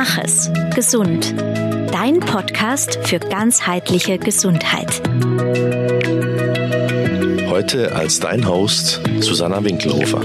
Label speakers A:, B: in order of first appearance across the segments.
A: Mach es gesund. Dein Podcast für ganzheitliche Gesundheit.
B: Heute als dein Host Susanna Winkelhofer.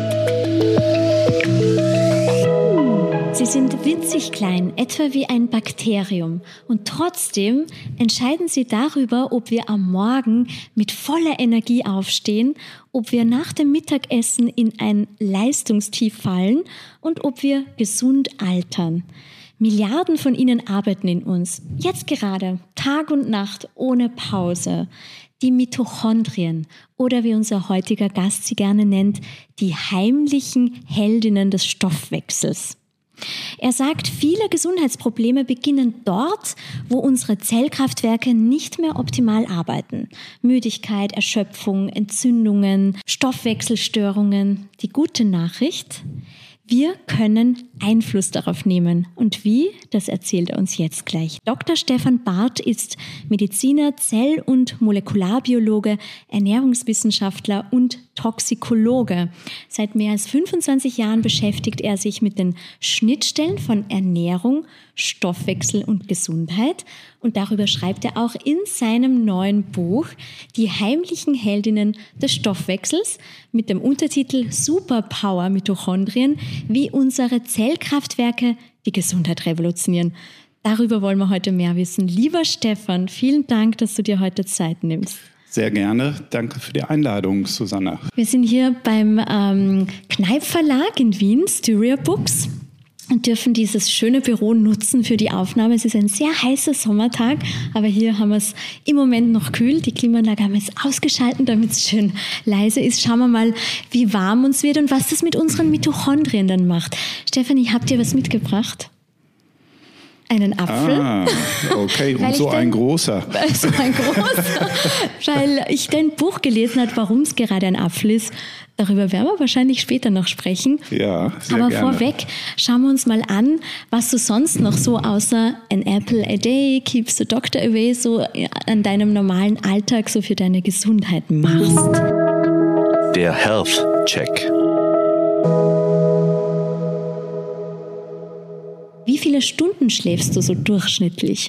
C: Sie sind winzig klein, etwa wie ein Bakterium. Und trotzdem entscheiden sie darüber, ob wir am Morgen mit voller Energie aufstehen, ob wir nach dem Mittagessen in ein Leistungstief fallen und ob wir gesund altern. Milliarden von ihnen arbeiten in uns, jetzt gerade, Tag und Nacht, ohne Pause. Die Mitochondrien oder wie unser heutiger Gast sie gerne nennt, die heimlichen Heldinnen des Stoffwechsels. Er sagt, viele Gesundheitsprobleme beginnen dort, wo unsere Zellkraftwerke nicht mehr optimal arbeiten. Müdigkeit, Erschöpfung, Entzündungen, Stoffwechselstörungen. Die gute Nachricht: Wir können Einfluss darauf nehmen. Und wie? Das erzählt er uns jetzt gleich. Dr. Stefan Barth ist Mediziner, Zell- und Molekularbiologe, Ernährungswissenschaftler und Toxikologe. Seit mehr als 25 Jahren beschäftigt er sich mit den Schnittstellen von Ernährung, Stoffwechsel und Gesundheit. Und darüber schreibt er auch in seinem neuen Buch Die heimlichen Heldinnen des Stoffwechsels mit dem Untertitel Superpower Mitochondrien, wie unsere Zellkraftwerke die Gesundheit revolutionieren. Darüber wollen wir heute mehr wissen. Lieber Stefan, vielen Dank, dass du dir heute Zeit nimmst.
D: Sehr gerne. Danke für die Einladung, Susanna.
C: Wir sind hier beim Kneip Verlag in Wien, Styria Books, und dürfen dieses schöne Büro nutzen für die Aufnahme. Es ist ein sehr heißer Sommertag, aber hier haben wir es im Moment noch kühl. Die Klimaanlage haben wir jetzt ausgeschaltet, damit es schön leise ist. Schauen wir mal, wie warm uns wird und was das mit unseren Mitochondrien dann macht. Stefan, ich habe dir was mitgebracht. Einen Apfel.
D: Okay, und so ein großer.
C: So ein großer, weil ich dein Buch gelesen habe, warum es gerade ein Apfel ist. Darüber werden wir wahrscheinlich später noch sprechen.
D: Ja, sehr
C: Aber
D: gerne.
C: vorweg schauen wir uns mal an, was du sonst noch so außer an apple a day keeps the doctor away so an deinem normalen Alltag so für deine Gesundheit machst.
B: Der Health Check.
C: Wie viele Stunden schläfst du so durchschnittlich?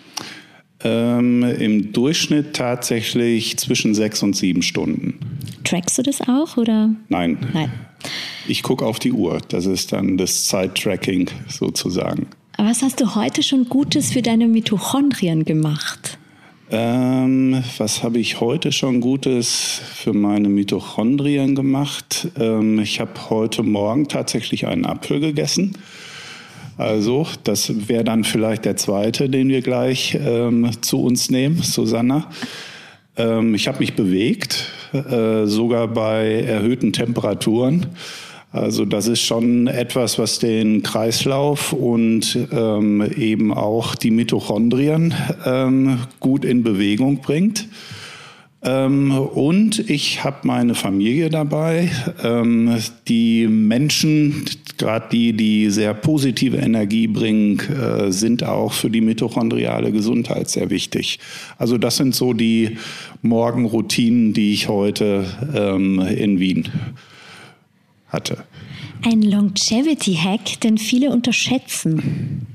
D: Im Durchschnitt tatsächlich zwischen 6 und 7 Stunden.
C: Trackst du das auch, oder?
D: Nein.
C: Nein.
D: Ich gucke auf die Uhr. Das ist dann das Zeittracking sozusagen.
C: Aber was hast du heute schon Gutes für deine Mitochondrien gemacht?
D: Was habe ich heute schon Gutes für meine Mitochondrien gemacht? Ich habe heute Morgen tatsächlich einen Apfel gegessen. Also, das wäre dann vielleicht der zweite, den wir gleich zu uns nehmen, Susanna. Ich habe mich bewegt, sogar bei erhöhten Temperaturen. Also das ist schon etwas, was den Kreislauf und eben auch die Mitochondrien gut in Bewegung bringt. Und ich habe meine Familie dabei. Die Menschen, gerade die sehr positive Energie bringen, sind auch für die mitochondriale Gesundheit sehr wichtig. Also das sind so die Morgenroutinen, die ich heute in Wien hatte.
C: Ein Longevity-Hack, den viele unterschätzen.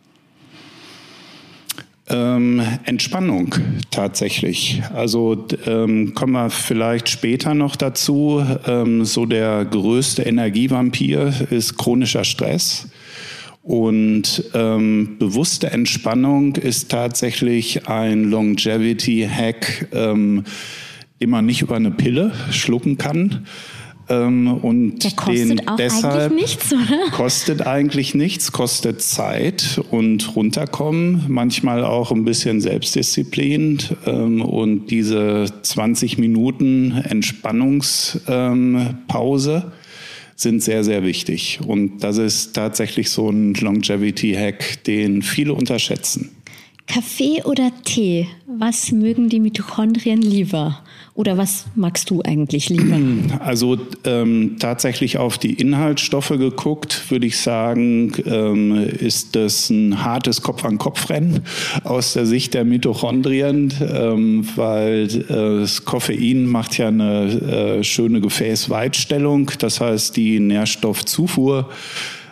D: Entspannung tatsächlich. Also kommen wir vielleicht später noch dazu. So der größte Energievampir ist chronischer Stress. Und bewusste Entspannung ist tatsächlich ein Longevity-Hack, den man nicht über eine Pille schlucken kann. Und
C: der kostet auch
D: deshalb
C: eigentlich nichts, oder?
D: Kostet eigentlich nichts, kostet Zeit und runterkommen, manchmal auch ein bisschen Selbstdisziplin. Und diese 20 Minuten Entspannungspause sind sehr, sehr wichtig. Und das ist tatsächlich so ein Longevity-Hack, den viele unterschätzen.
C: Kaffee oder Tee? Was mögen die Mitochondrien lieber? Oder was magst du eigentlich lieber?
D: Also tatsächlich auf die Inhaltsstoffe geguckt, würde ich sagen, ist das ein hartes Kopf-an-Kopf-Rennen aus der Sicht der Mitochondrien, weil das Koffein macht ja eine schöne Gefäßweitstellung. Das heißt, die Nährstoffzufuhr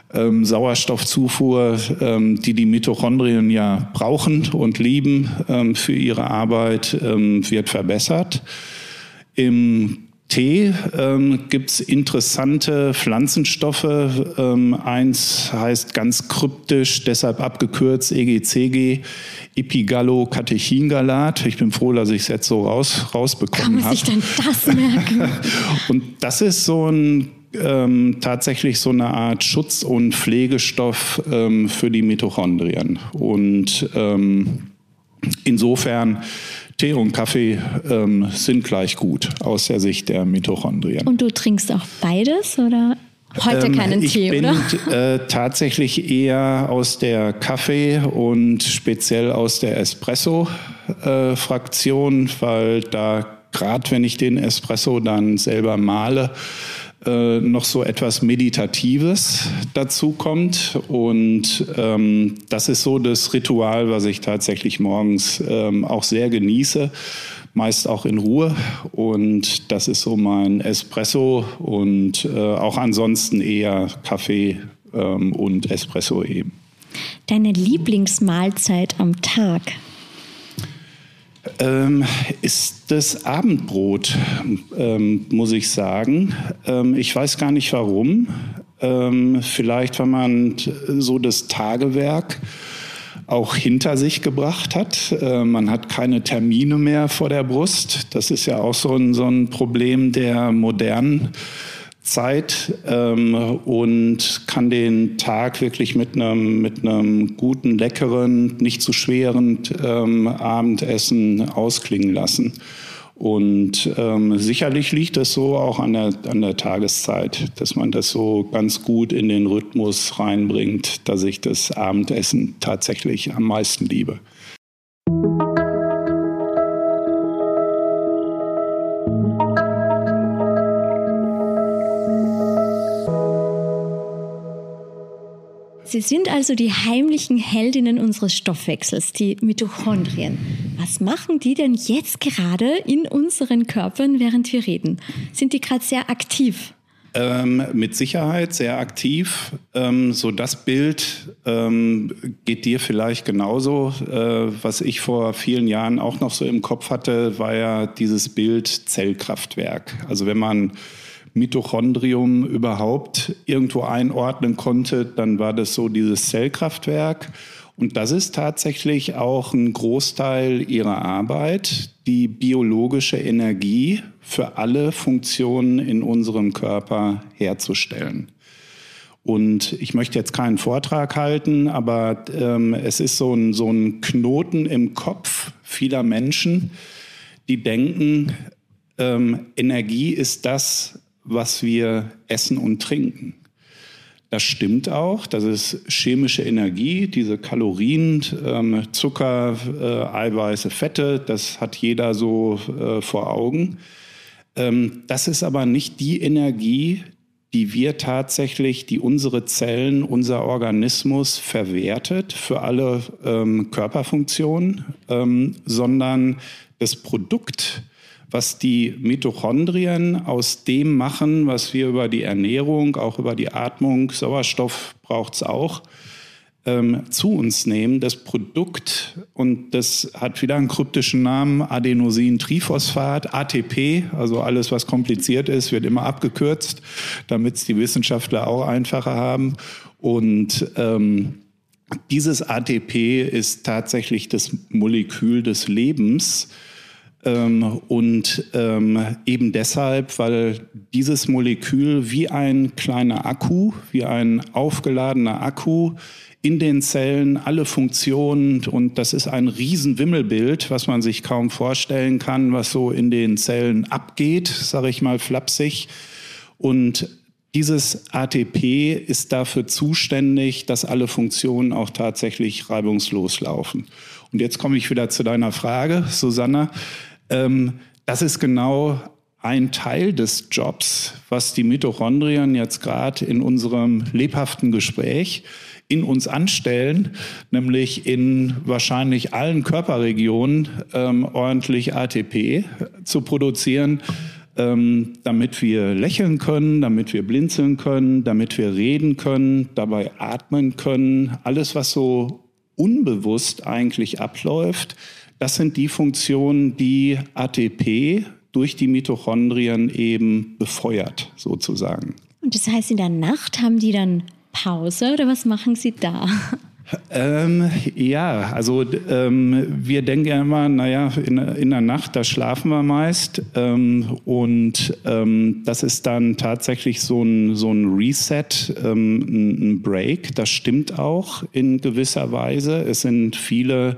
D: Sauerstoffzufuhr, die Mitochondrien ja brauchen und lieben für ihre Arbeit, wird verbessert. Im Tee gibt es interessante Pflanzenstoffe. Eins heißt ganz kryptisch, deshalb abgekürzt EGCG, Epigallocatechingalat. Ich bin froh, dass ich es jetzt so rausbekommen habe.
C: Kann man sich denn das merken?
D: Und das ist tatsächlich so eine Art Schutz- und Pflegestoff für die Mitochondrien. Und insofern Tee und Kaffee sind gleich gut aus der Sicht der Mitochondrien.
C: Und du trinkst auch beides oder heute keinen Tee, oder?
D: Ich bin tatsächlich eher aus der Kaffee- und speziell aus der Espresso-Fraktion, weil da, gerade wenn ich den Espresso dann selber male, noch so etwas Meditatives dazu kommt. Und das ist so das Ritual, was ich tatsächlich morgens auch sehr genieße, meist auch in Ruhe. Und das ist so mein Espresso und auch ansonsten eher Kaffee und Espresso eben.
C: Deine Lieblingsmahlzeit am Tag?
D: Ist das Abendbrot, muss ich sagen. Ich weiß gar nicht warum. Vielleicht, weil man so das Tagewerk auch hinter sich gebracht hat. Man hat keine Termine mehr vor der Brust. Das ist ja auch so ein Problem der modernen Zeit und kann den Tag wirklich mit einem guten, leckeren, nicht zu schweren Abendessen ausklingen lassen. Und sicherlich liegt das so auch an der Tageszeit, dass man das so ganz gut in den Rhythmus reinbringt, dass ich das Abendessen tatsächlich am meisten liebe.
C: Sie sind also die heimlichen Heldinnen unseres Stoffwechsels, die Mitochondrien. Was machen die denn jetzt gerade in unseren Körpern, während wir reden? Sind die gerade sehr aktiv?
D: Mit Sicherheit sehr aktiv. So das Bild geht dir vielleicht genauso. Was ich vor vielen Jahren auch noch so im Kopf hatte, war ja dieses Bild Zellkraftwerk. Also wenn man Mitochondrium überhaupt irgendwo einordnen konnte, dann war das so dieses Zellkraftwerk. Und das ist tatsächlich auch ein Großteil ihrer Arbeit, die biologische Energie für alle Funktionen in unserem Körper herzustellen. Und ich möchte jetzt keinen Vortrag halten, aber es ist so ein Knoten im Kopf vieler Menschen, die denken, Energie ist das, was wir essen und trinken. Das stimmt auch, das ist chemische Energie, diese Kalorien, Zucker, Eiweiße, Fette, das hat jeder so vor Augen. Das ist aber nicht die Energie, die wir tatsächlich, die unsere Zellen, unser Organismus verwertet für alle Körperfunktionen, sondern das Produkt, was die Mitochondrien aus dem machen, was wir über die Ernährung, auch über die Atmung, Sauerstoff braucht es auch, zu uns nehmen. Das Produkt, und das hat wieder einen kryptischen Namen, Adenosintriphosphat, ATP, also alles, was kompliziert ist, wird immer abgekürzt, damit es die Wissenschaftler auch einfacher haben. Und dieses ATP ist tatsächlich das Molekül des Lebens. Und eben deshalb, weil dieses Molekül wie ein kleiner Akku, wie ein aufgeladener Akku in den Zellen alle Funktionen, und das ist ein Riesenwimmelbild, was man sich kaum vorstellen kann, was so in den Zellen abgeht, sage ich mal flapsig. Und dieses ATP ist dafür zuständig, dass alle Funktionen auch tatsächlich reibungslos laufen. Und jetzt komme ich wieder zu deiner Frage, Susanna. Das ist genau ein Teil des Jobs, was die Mitochondrien jetzt gerade in unserem lebhaften Gespräch in uns anstellen, nämlich in wahrscheinlich allen Körperregionen ordentlich ATP zu produzieren, damit wir lächeln können, damit wir blinzeln können, damit wir reden können, dabei atmen können. Alles, was so unbewusst eigentlich abläuft, das sind die Funktionen, die ATP durch die Mitochondrien eben befeuert, sozusagen.
C: Und das heißt, in der Nacht haben die dann Pause oder was machen sie da?
D: Wir denken ja immer, in der Nacht, da schlafen wir meist. Das ist dann tatsächlich so ein Reset, ein Break. Das stimmt auch in gewisser Weise. Es sind viele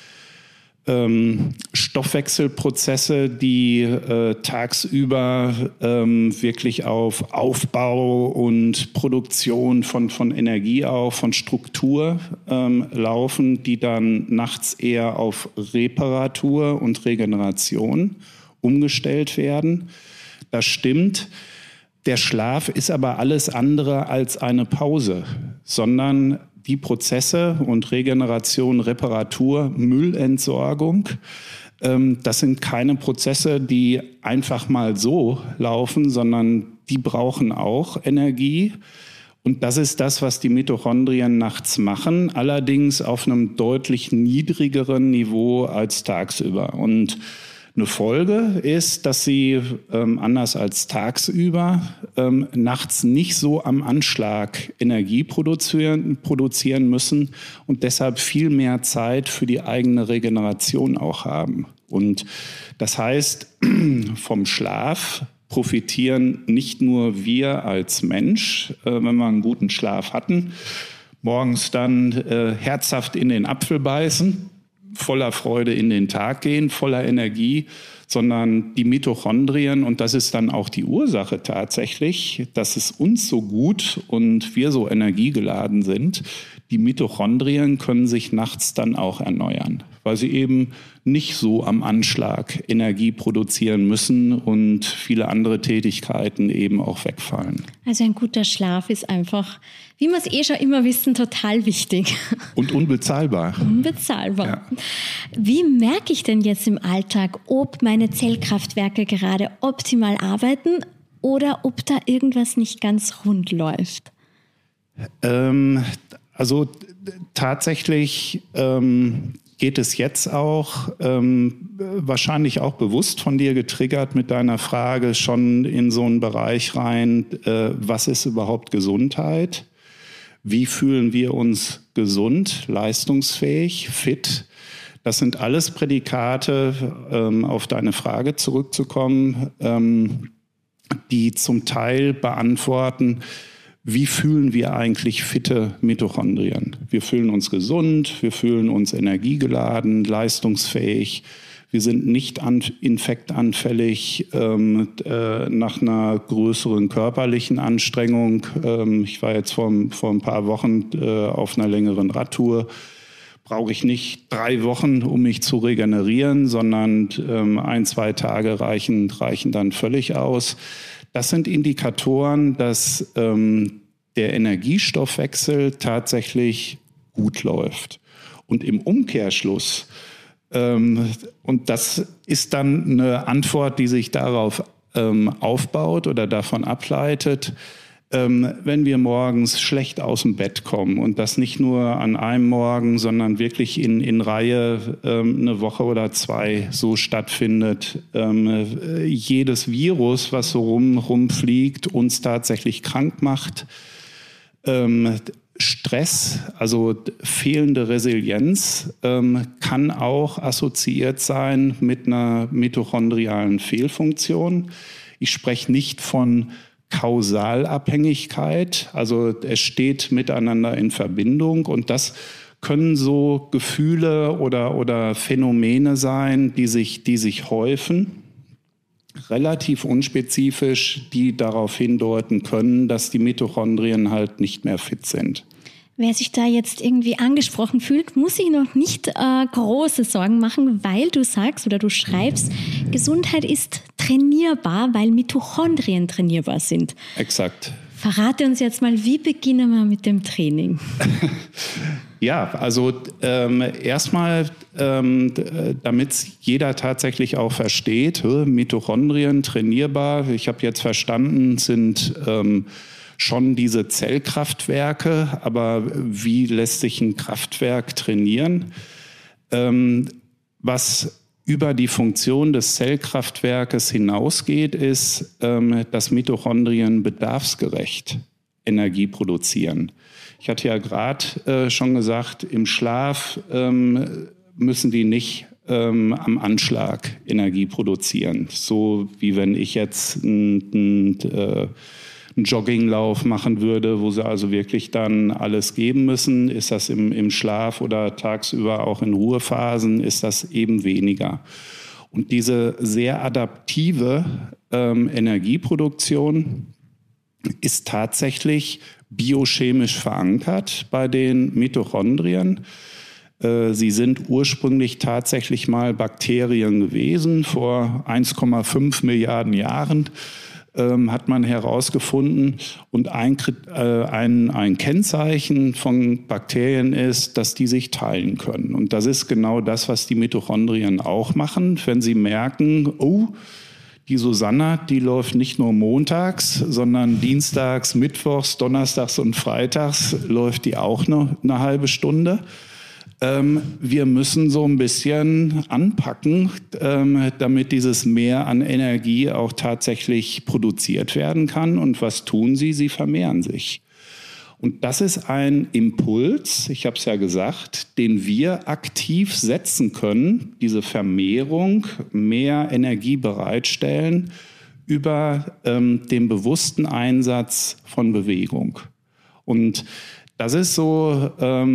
D: Stoffwechselprozesse, die tagsüber wirklich auf Aufbau und Produktion von Energie auch, von Struktur laufen, die dann nachts eher auf Reparatur und Regeneration umgestellt werden. Das stimmt. Der Schlaf ist aber alles andere als eine Pause, sondern die Prozesse und Regeneration, Reparatur, Müllentsorgung, das sind keine Prozesse, die einfach mal so laufen, sondern die brauchen auch Energie. Und das ist das, was die Mitochondrien nachts machen, allerdings auf einem deutlich niedrigeren Niveau als tagsüber. Und eine Folge ist, dass sie anders als tagsüber nachts nicht so am Anschlag Energie produzieren müssen und deshalb viel mehr Zeit für die eigene Regeneration auch haben. Und das heißt, vom Schlaf profitieren nicht nur wir als Mensch, wenn wir einen guten Schlaf hatten, morgens dann herzhaft in den Apfel beißen, voller Freude in den Tag gehen, voller Energie, sondern die Mitochondrien, und das ist dann auch die Ursache tatsächlich, dass es uns so gut und wir so energiegeladen sind, die Mitochondrien können sich nachts dann auch erneuern, weil sie eben nicht so am Anschlag Energie produzieren müssen und viele andere Tätigkeiten eben auch wegfallen.
C: Also ein guter Schlaf ist einfach, wie wir es schon immer wissen, total wichtig.
D: Und unbezahlbar.
C: Unbezahlbar. Ja. Wie merke ich denn jetzt im Alltag, ob meine Zellkraftwerke gerade optimal arbeiten oder ob da irgendwas nicht ganz rund läuft?
D: Also tatsächlich geht es jetzt auch, wahrscheinlich auch bewusst von dir getriggert mit deiner Frage, schon in so einen Bereich rein, was ist überhaupt Gesundheit? Wie fühlen wir uns gesund, leistungsfähig, fit? Das sind alles Prädikate, auf deine Frage zurückzukommen, die zum Teil beantworten, wie fühlen wir eigentlich fitte Mitochondrien? Wir fühlen uns gesund, wir fühlen uns energiegeladen, leistungsfähig. Wir sind nicht infektanfällig nach einer größeren körperlichen Anstrengung. Ich war jetzt vor ein paar Wochen auf einer längeren Radtour. Brauche ich nicht 3 Wochen, um mich zu regenerieren, sondern 1-2 Tage reichen dann völlig aus. Das sind Indikatoren, dass der Energiestoffwechsel tatsächlich gut läuft. Und im Umkehrschluss, und das ist dann eine Antwort, die sich darauf aufbaut oder davon ableitet, wenn wir morgens schlecht aus dem Bett kommen und das nicht nur an einem Morgen, sondern wirklich in Reihe eine Woche oder 2 so stattfindet, jedes Virus, was so rumfliegt, uns tatsächlich krank macht, Stress, also fehlende Resilienz, kann auch assoziiert sein mit einer mitochondrialen Fehlfunktion. Ich spreche nicht von Kausalabhängigkeit, also es steht miteinander in Verbindung und das können so Gefühle oder Phänomene sein, die sich häufen, relativ unspezifisch, die darauf hindeuten können, dass die Mitochondrien halt nicht mehr fit sind.
C: Wer sich da jetzt irgendwie angesprochen fühlt, muss sich noch nicht große Sorgen machen, weil du sagst oder du schreibst, Gesundheit ist trainierbar, weil Mitochondrien trainierbar sind.
D: Exakt.
C: Verrate uns jetzt mal, wie beginnen wir mit dem Training?
D: Ja, also erstmal, damit jeder tatsächlich auch versteht, Mitochondrien trainierbar. Ich habe jetzt verstanden, sind schon diese Zellkraftwerke, aber wie lässt sich ein Kraftwerk trainieren? Was über die Funktion des Zellkraftwerkes hinausgeht, ist, dass Mitochondrien bedarfsgerecht Energie produzieren. Ich hatte ja gerade schon gesagt, im Schlaf müssen die nicht am Anschlag Energie produzieren. So wie wenn ich jetzt einen Jogginglauf machen würde, wo sie also wirklich dann alles geben müssen, ist das im Schlaf oder tagsüber auch in Ruhephasen, ist das eben weniger. Und diese sehr adaptive Energieproduktion ist tatsächlich biochemisch verankert bei den Mitochondrien. Sie sind ursprünglich tatsächlich mal Bakterien gewesen. Vor 1,5 Milliarden Jahren hat man herausgefunden. Und ein Kennzeichen von Bakterien ist, dass die sich teilen können. Und das ist genau das, was die Mitochondrien auch machen. Wenn sie merken, oh, die Susanna, die läuft nicht nur montags, sondern dienstags, mittwochs, donnerstags und freitags läuft die auch noch eine halbe Stunde. Wir müssen so ein bisschen anpacken, damit dieses Mehr an Energie auch tatsächlich produziert werden kann. Und was tun sie? Sie vermehren sich. Und das ist ein Impuls, ich habe es ja gesagt, den wir aktiv setzen können, diese Vermehrung, mehr Energie bereitstellen über den bewussten Einsatz von Bewegung. Und das ist so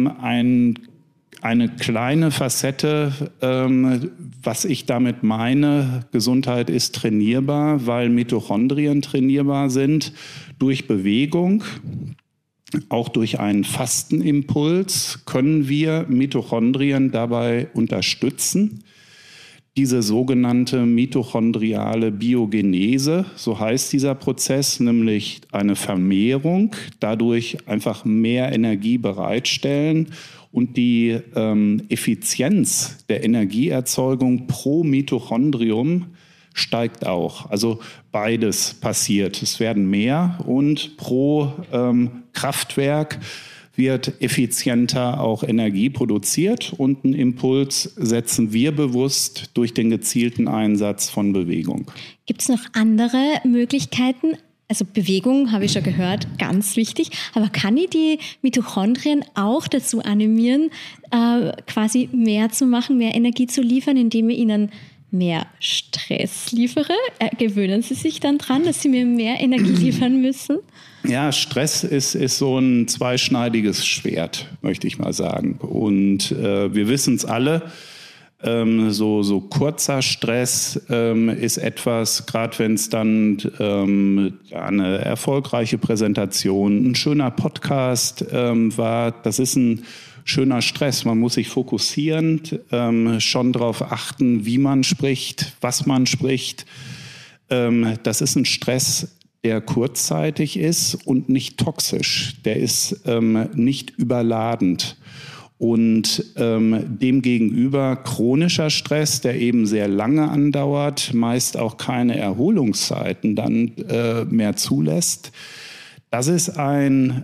D: eine kleine Facette, was ich damit meine, Gesundheit ist trainierbar, weil Mitochondrien trainierbar sind durch Bewegung. Auch durch einen Fastenimpuls können wir Mitochondrien dabei unterstützen. Diese sogenannte mitochondriale Biogenese, so heißt dieser Prozess, nämlich eine Vermehrung, dadurch einfach mehr Energie bereitstellen und die Effizienz der Energieerzeugung pro Mitochondrium steigt auch. Also beides passiert. Es werden mehr und pro Kraftwerk wird effizienter auch Energie produziert und einen Impuls setzen wir bewusst durch den gezielten Einsatz von Bewegung.
C: Gibt es noch andere Möglichkeiten? Also Bewegung, habe ich schon gehört, ganz wichtig. Aber kann ich die Mitochondrien auch dazu animieren, quasi mehr zu machen, mehr Energie zu liefern, indem ich ihnen mehr Stress liefere? Gewöhnen Sie sich dann dran, dass Sie mir mehr Energie liefern müssen?
D: Ja, Stress ist so ein zweischneidiges Schwert, möchte ich mal sagen. Und wir wissen es alle, so kurzer Stress ist etwas, gerade wenn es dann eine erfolgreiche Präsentation, ein schöner Podcast war, das ist ein schöner Stress. Man muss sich fokussieren, schon darauf achten, wie man spricht, was man spricht. Das ist ein Stress, der kurzzeitig ist und nicht toxisch. Der ist nicht überladend. Und demgegenüber chronischer Stress, der eben sehr lange andauert, meist auch keine Erholungszeiten dann mehr zulässt. Das ist eine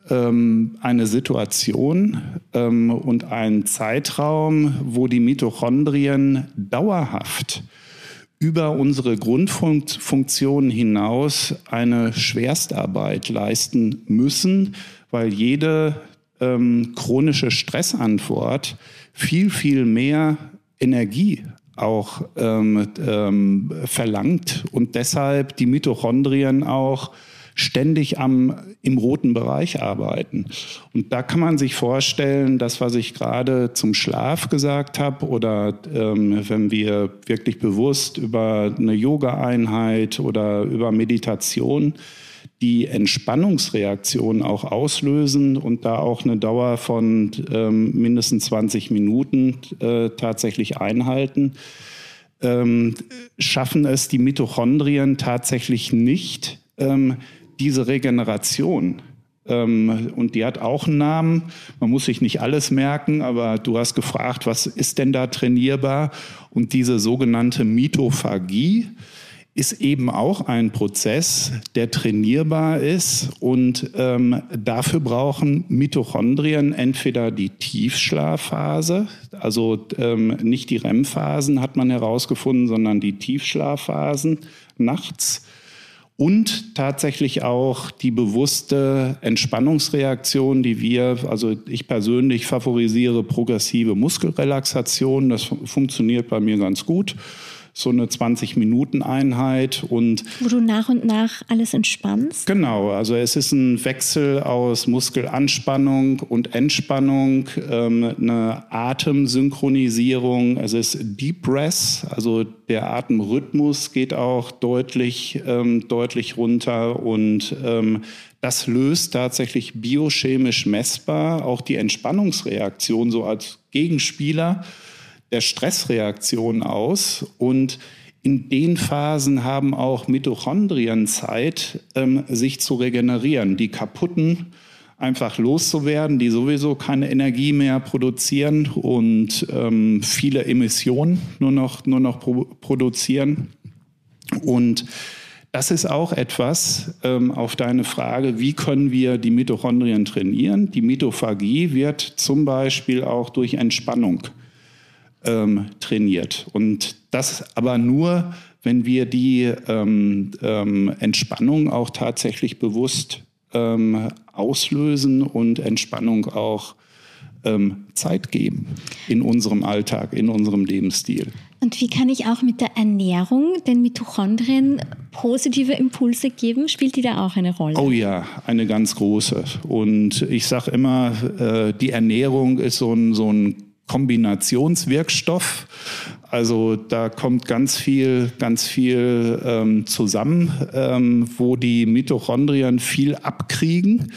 D: Situation und ein Zeitraum, wo die Mitochondrien dauerhaft über unsere Grundfunktionen hinaus eine Schwerstarbeit leisten müssen, weil jede chronische Stressantwort viel, viel mehr Energie auch verlangt und deshalb die Mitochondrien auch ständig im roten Bereich arbeiten. Und da kann man sich vorstellen, das, was ich gerade zum Schlaf gesagt habe, oder wenn wir wirklich bewusst über eine Yoga-Einheit oder über Meditation die Entspannungsreaktion auch auslösen und da auch eine Dauer von mindestens 20 Minuten tatsächlich einhalten, schaffen es die Mitochondrien tatsächlich nicht, diese Regeneration Und die hat auch einen Namen. Man muss sich nicht alles merken, aber du hast gefragt, was ist denn da trainierbar? Und diese sogenannte Mitophagie ist eben auch ein Prozess, der trainierbar ist. Und dafür brauchen Mitochondrien entweder die Tiefschlafphase, also nicht die REM-Phasen hat man herausgefunden, sondern die Tiefschlafphasen nachts. Und tatsächlich auch die bewusste Entspannungsreaktion, also ich persönlich favorisiere progressive Muskelrelaxation. Das funktioniert bei mir ganz gut. So eine 20-Minuten-Einheit.
C: Wo du nach und nach alles entspannst?
D: Genau, also es ist ein Wechsel aus Muskelanspannung und Entspannung, eine Atemsynchronisierung. Es ist Deep Breath, also der Atemrhythmus geht auch deutlich runter und das löst tatsächlich biochemisch messbar auch die Entspannungsreaktion so als Gegenspieler der Stressreaktion aus. Und in den Phasen haben auch Mitochondrien Zeit, sich zu regenerieren, die kaputten einfach loszuwerden, die sowieso keine Energie mehr produzieren und viele Emissionen nur noch produzieren. Und das ist auch etwas auf deine Frage, wie können wir die Mitochondrien trainieren? Die Mitophagie wird zum Beispiel auch durch Entspannung trainiert. Und das aber nur, wenn wir die Entspannung auch tatsächlich bewusst auslösen und Entspannung auch Zeit geben in unserem Alltag, in unserem Lebensstil.
C: Und wie kann ich auch mit der Ernährung den Mitochondrien positive Impulse geben? Spielt die da auch eine Rolle?
D: Oh ja, eine ganz große. Und ich sage immer, die Ernährung ist so ein Kombinationswirkstoff. Also da kommt ganz viel zusammen, wo die Mitochondrien viel abkriegen.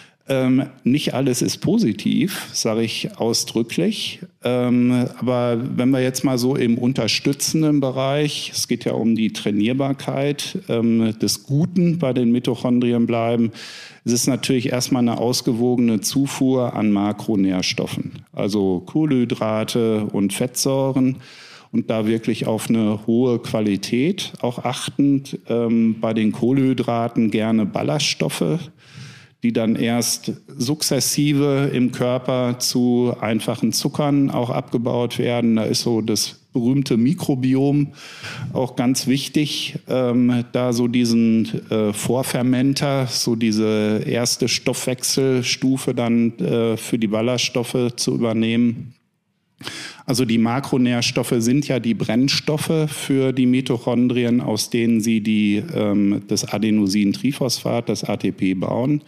D: Nicht alles ist positiv, sage ich ausdrücklich. Aber wenn wir jetzt mal so im unterstützenden Bereich, es geht ja um die Trainierbarkeit des Guten bei den Mitochondrien bleiben, es ist natürlich erstmal eine ausgewogene Zufuhr an Makronährstoffen, also Kohlenhydrate und Fettsäuren. Und da wirklich auf eine hohe Qualität auch achtend, bei den Kohlenhydraten gerne Ballaststoffe, die dann erst sukzessive im Körper zu einfachen Zuckern auch abgebaut werden. Da ist so das berühmte Mikrobiom auch ganz wichtig, da so diesen Vorfermenter, so diese erste Stoffwechselstufe dann für die Ballaststoffe zu übernehmen. Also die Makronährstoffe sind ja die Brennstoffe für die Mitochondrien, aus denen sie das Adenosintriphosphat, das ATP, bauen.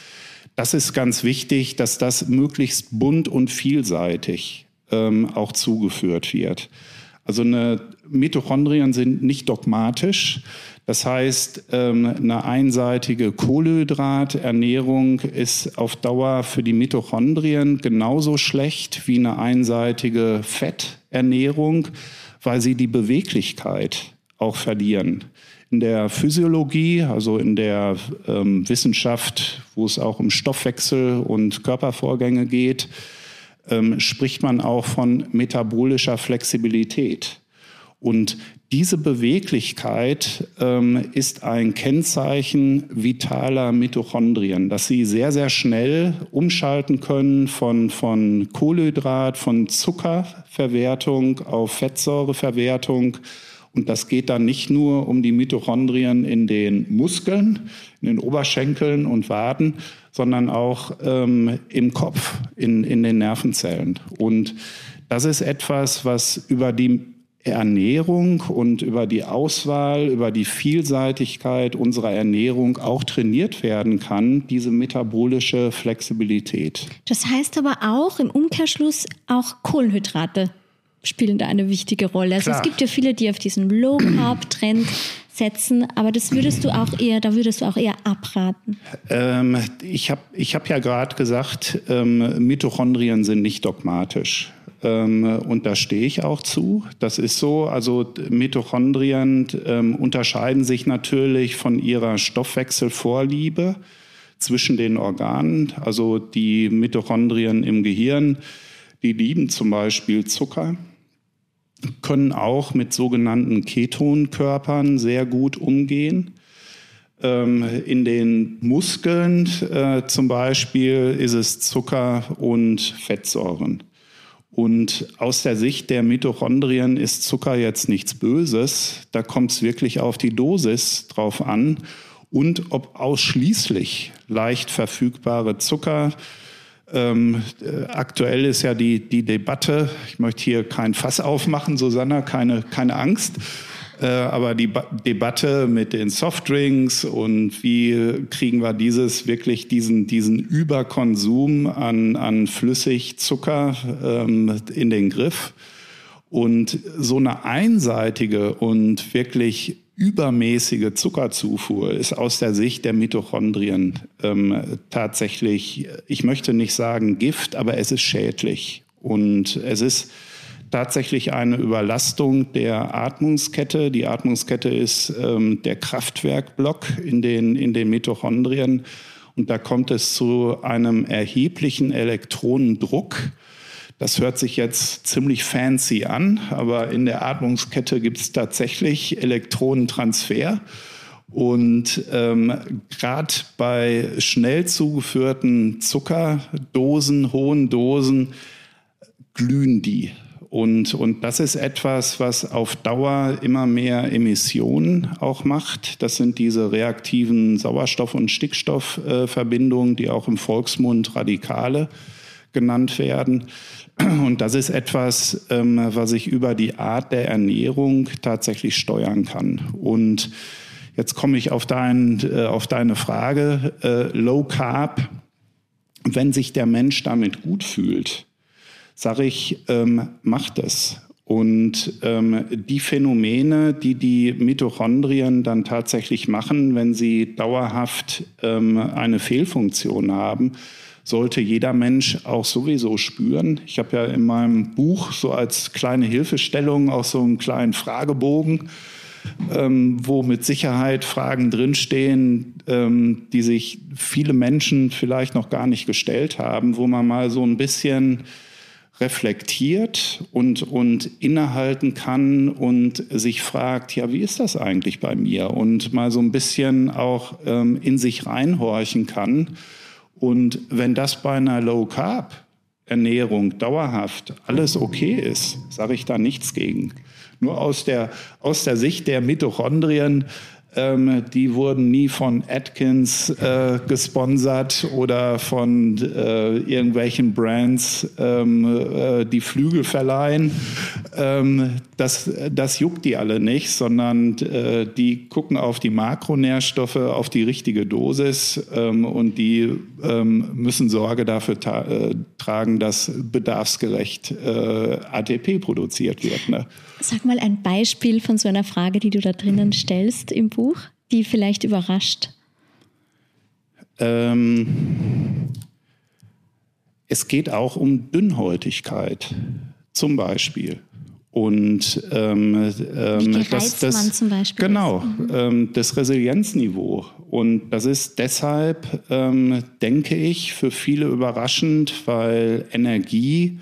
D: Das ist ganz wichtig, dass das möglichst bunt und vielseitig auch zugeführt wird. Also Mitochondrien sind nicht dogmatisch. Das heißt, eine einseitige Kohlenhydraternährung ist auf Dauer für die Mitochondrien genauso schlecht wie eine einseitige Fetternährung, weil sie die Beweglichkeit auch verlieren. In der Physiologie, also in der Wissenschaft, wo es auch um Stoffwechsel und Körpervorgänge geht, spricht man auch von metabolischer Flexibilität. Und diese Beweglichkeit ist ein Kennzeichen vitaler Mitochondrien, dass sie sehr, sehr schnell umschalten können von Kohlenhydrat, von Zuckerverwertung auf Fettsäureverwertung. Und das geht dann nicht nur um die Mitochondrien in den Muskeln, in den Oberschenkeln und Waden, sondern auch im Kopf, in den Nervenzellen. Und das ist etwas, was über die Ernährung und über die Auswahl, über die Vielseitigkeit unserer Ernährung auch trainiert werden kann, diese metabolische Flexibilität.
C: Das heißt aber auch im Umkehrschluss auch Kohlenhydrate spielen da eine wichtige Rolle. Also es gibt ja viele, die auf diesen Low-Carb-Trend setzen, aber da würdest du auch eher abraten.
D: Ich hab ja gerade gesagt, Mitochondrien sind nicht dogmatisch. Und da stehe ich auch zu. Das ist so. Also Mitochondrien unterscheiden sich natürlich von ihrer Stoffwechselvorliebe zwischen den Organen. Also die Mitochondrien im Gehirn, die lieben zum Beispiel Zucker, können auch mit sogenannten Ketonkörpern sehr gut umgehen. In den Muskeln zum Beispiel ist es Zucker und Fettsäuren. Und aus der Sicht der Mitochondrien ist Zucker jetzt nichts Böses. Da kommt es wirklich auf die Dosis drauf an und ob ausschließlich leicht verfügbare Zucker. Aktuell ist ja die Debatte, ich möchte hier kein Fass aufmachen, Susanna, keine Angst, aber die Debatte mit den Softdrinks und wie kriegen wir diesen Überkonsum an Flüssigzucker in den Griff. Und so eine einseitige und wirklich übermäßige Zuckerzufuhr ist aus der Sicht der Mitochondrien tatsächlich, ich möchte nicht sagen Gift, aber es ist schädlich. Und es ist tatsächlich eine Überlastung der Atmungskette. Die Atmungskette ist der Kraftwerkblock in den Mitochondrien. Und da kommt es zu einem erheblichen Elektronendruck. Das hört sich jetzt ziemlich fancy an, aber in der Atmungskette gibt es tatsächlich Elektronentransfer. Und gerade bei schnell zugeführten Zuckerdosen, hohen Dosen, glühen die. Und das ist etwas, was auf Dauer immer mehr Emissionen auch macht. Das sind diese reaktiven Sauerstoff- und Stickstoffverbindungen, die auch im Volksmund Radikale genannt werden. Und das ist etwas, was ich über die Art der Ernährung tatsächlich steuern kann. Und jetzt komme ich auf deine Frage. Low Carb, wenn sich der Mensch damit gut fühlt, sage ich, macht es. Und die Phänomene, die Mitochondrien dann tatsächlich machen, wenn sie dauerhaft eine Fehlfunktion haben, sollte jeder Mensch auch sowieso spüren. Ich habe ja in meinem Buch so als kleine Hilfestellung auch so einen kleinen Fragebogen, wo mit Sicherheit Fragen drinstehen, die sich viele Menschen vielleicht noch gar nicht gestellt haben, wo man mal so ein bisschen reflektiert und innehalten kann und sich fragt, ja, wie ist das eigentlich bei mir? Und mal so ein bisschen auch in sich reinhorchen kann. Und wenn das bei einer Low-Carb-Ernährung dauerhaft alles okay ist, sage ich da nichts gegen. Nur aus der Sicht der Mitochondrien, die wurden nie von Atkins gesponsert oder von irgendwelchen Brands, die Flügel verleihen. Das juckt die alle nicht, sondern die gucken auf die Makronährstoffe, auf die richtige Dosis und die müssen Sorge dafür tragen, dass bedarfsgerecht ATP produziert wird. Ne?
C: Sag mal ein Beispiel von so einer Frage, die du da drinnen stellst im Buch, die vielleicht überrascht.
D: Es geht auch um Dünnhäutigkeit zum Beispiel. Und
C: wie gereizt man zum Beispiel?
D: Genau, das Resilienzniveau. Und das ist deshalb, denke ich, für viele überraschend, weil Energie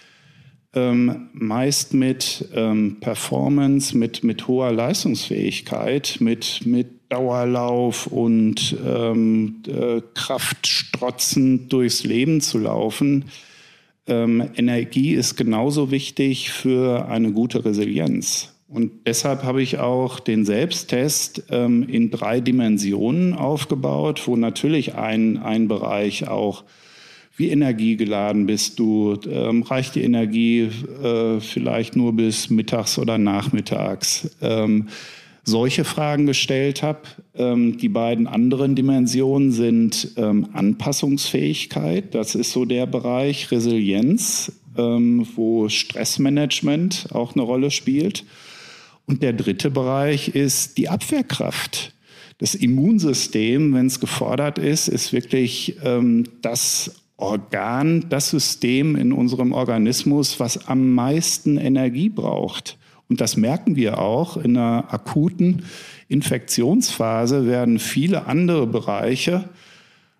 D: meist mit Performance, mit hoher Leistungsfähigkeit, mit Dauerlauf und kraftstrotzend durchs Leben zu laufen. Energie ist genauso wichtig für eine gute Resilienz. Und deshalb habe ich auch den Selbsttest in 3 Dimensionen aufgebaut, wo natürlich ein Bereich auch, wie energiegeladen bist du, reicht die Energie vielleicht nur bis mittags oder nachmittags, solche Fragen gestellt habe. Die beiden anderen Dimensionen sind Anpassungsfähigkeit, das ist so der Bereich Resilienz, wo Stressmanagement auch eine Rolle spielt. Und der dritte Bereich ist die Abwehrkraft. Das Immunsystem, wenn es gefordert ist wirklich das Organ, das System in unserem Organismus, was am meisten Energie braucht. Und das merken wir auch in einer akuten Infektionsphase, werden viele andere Bereiche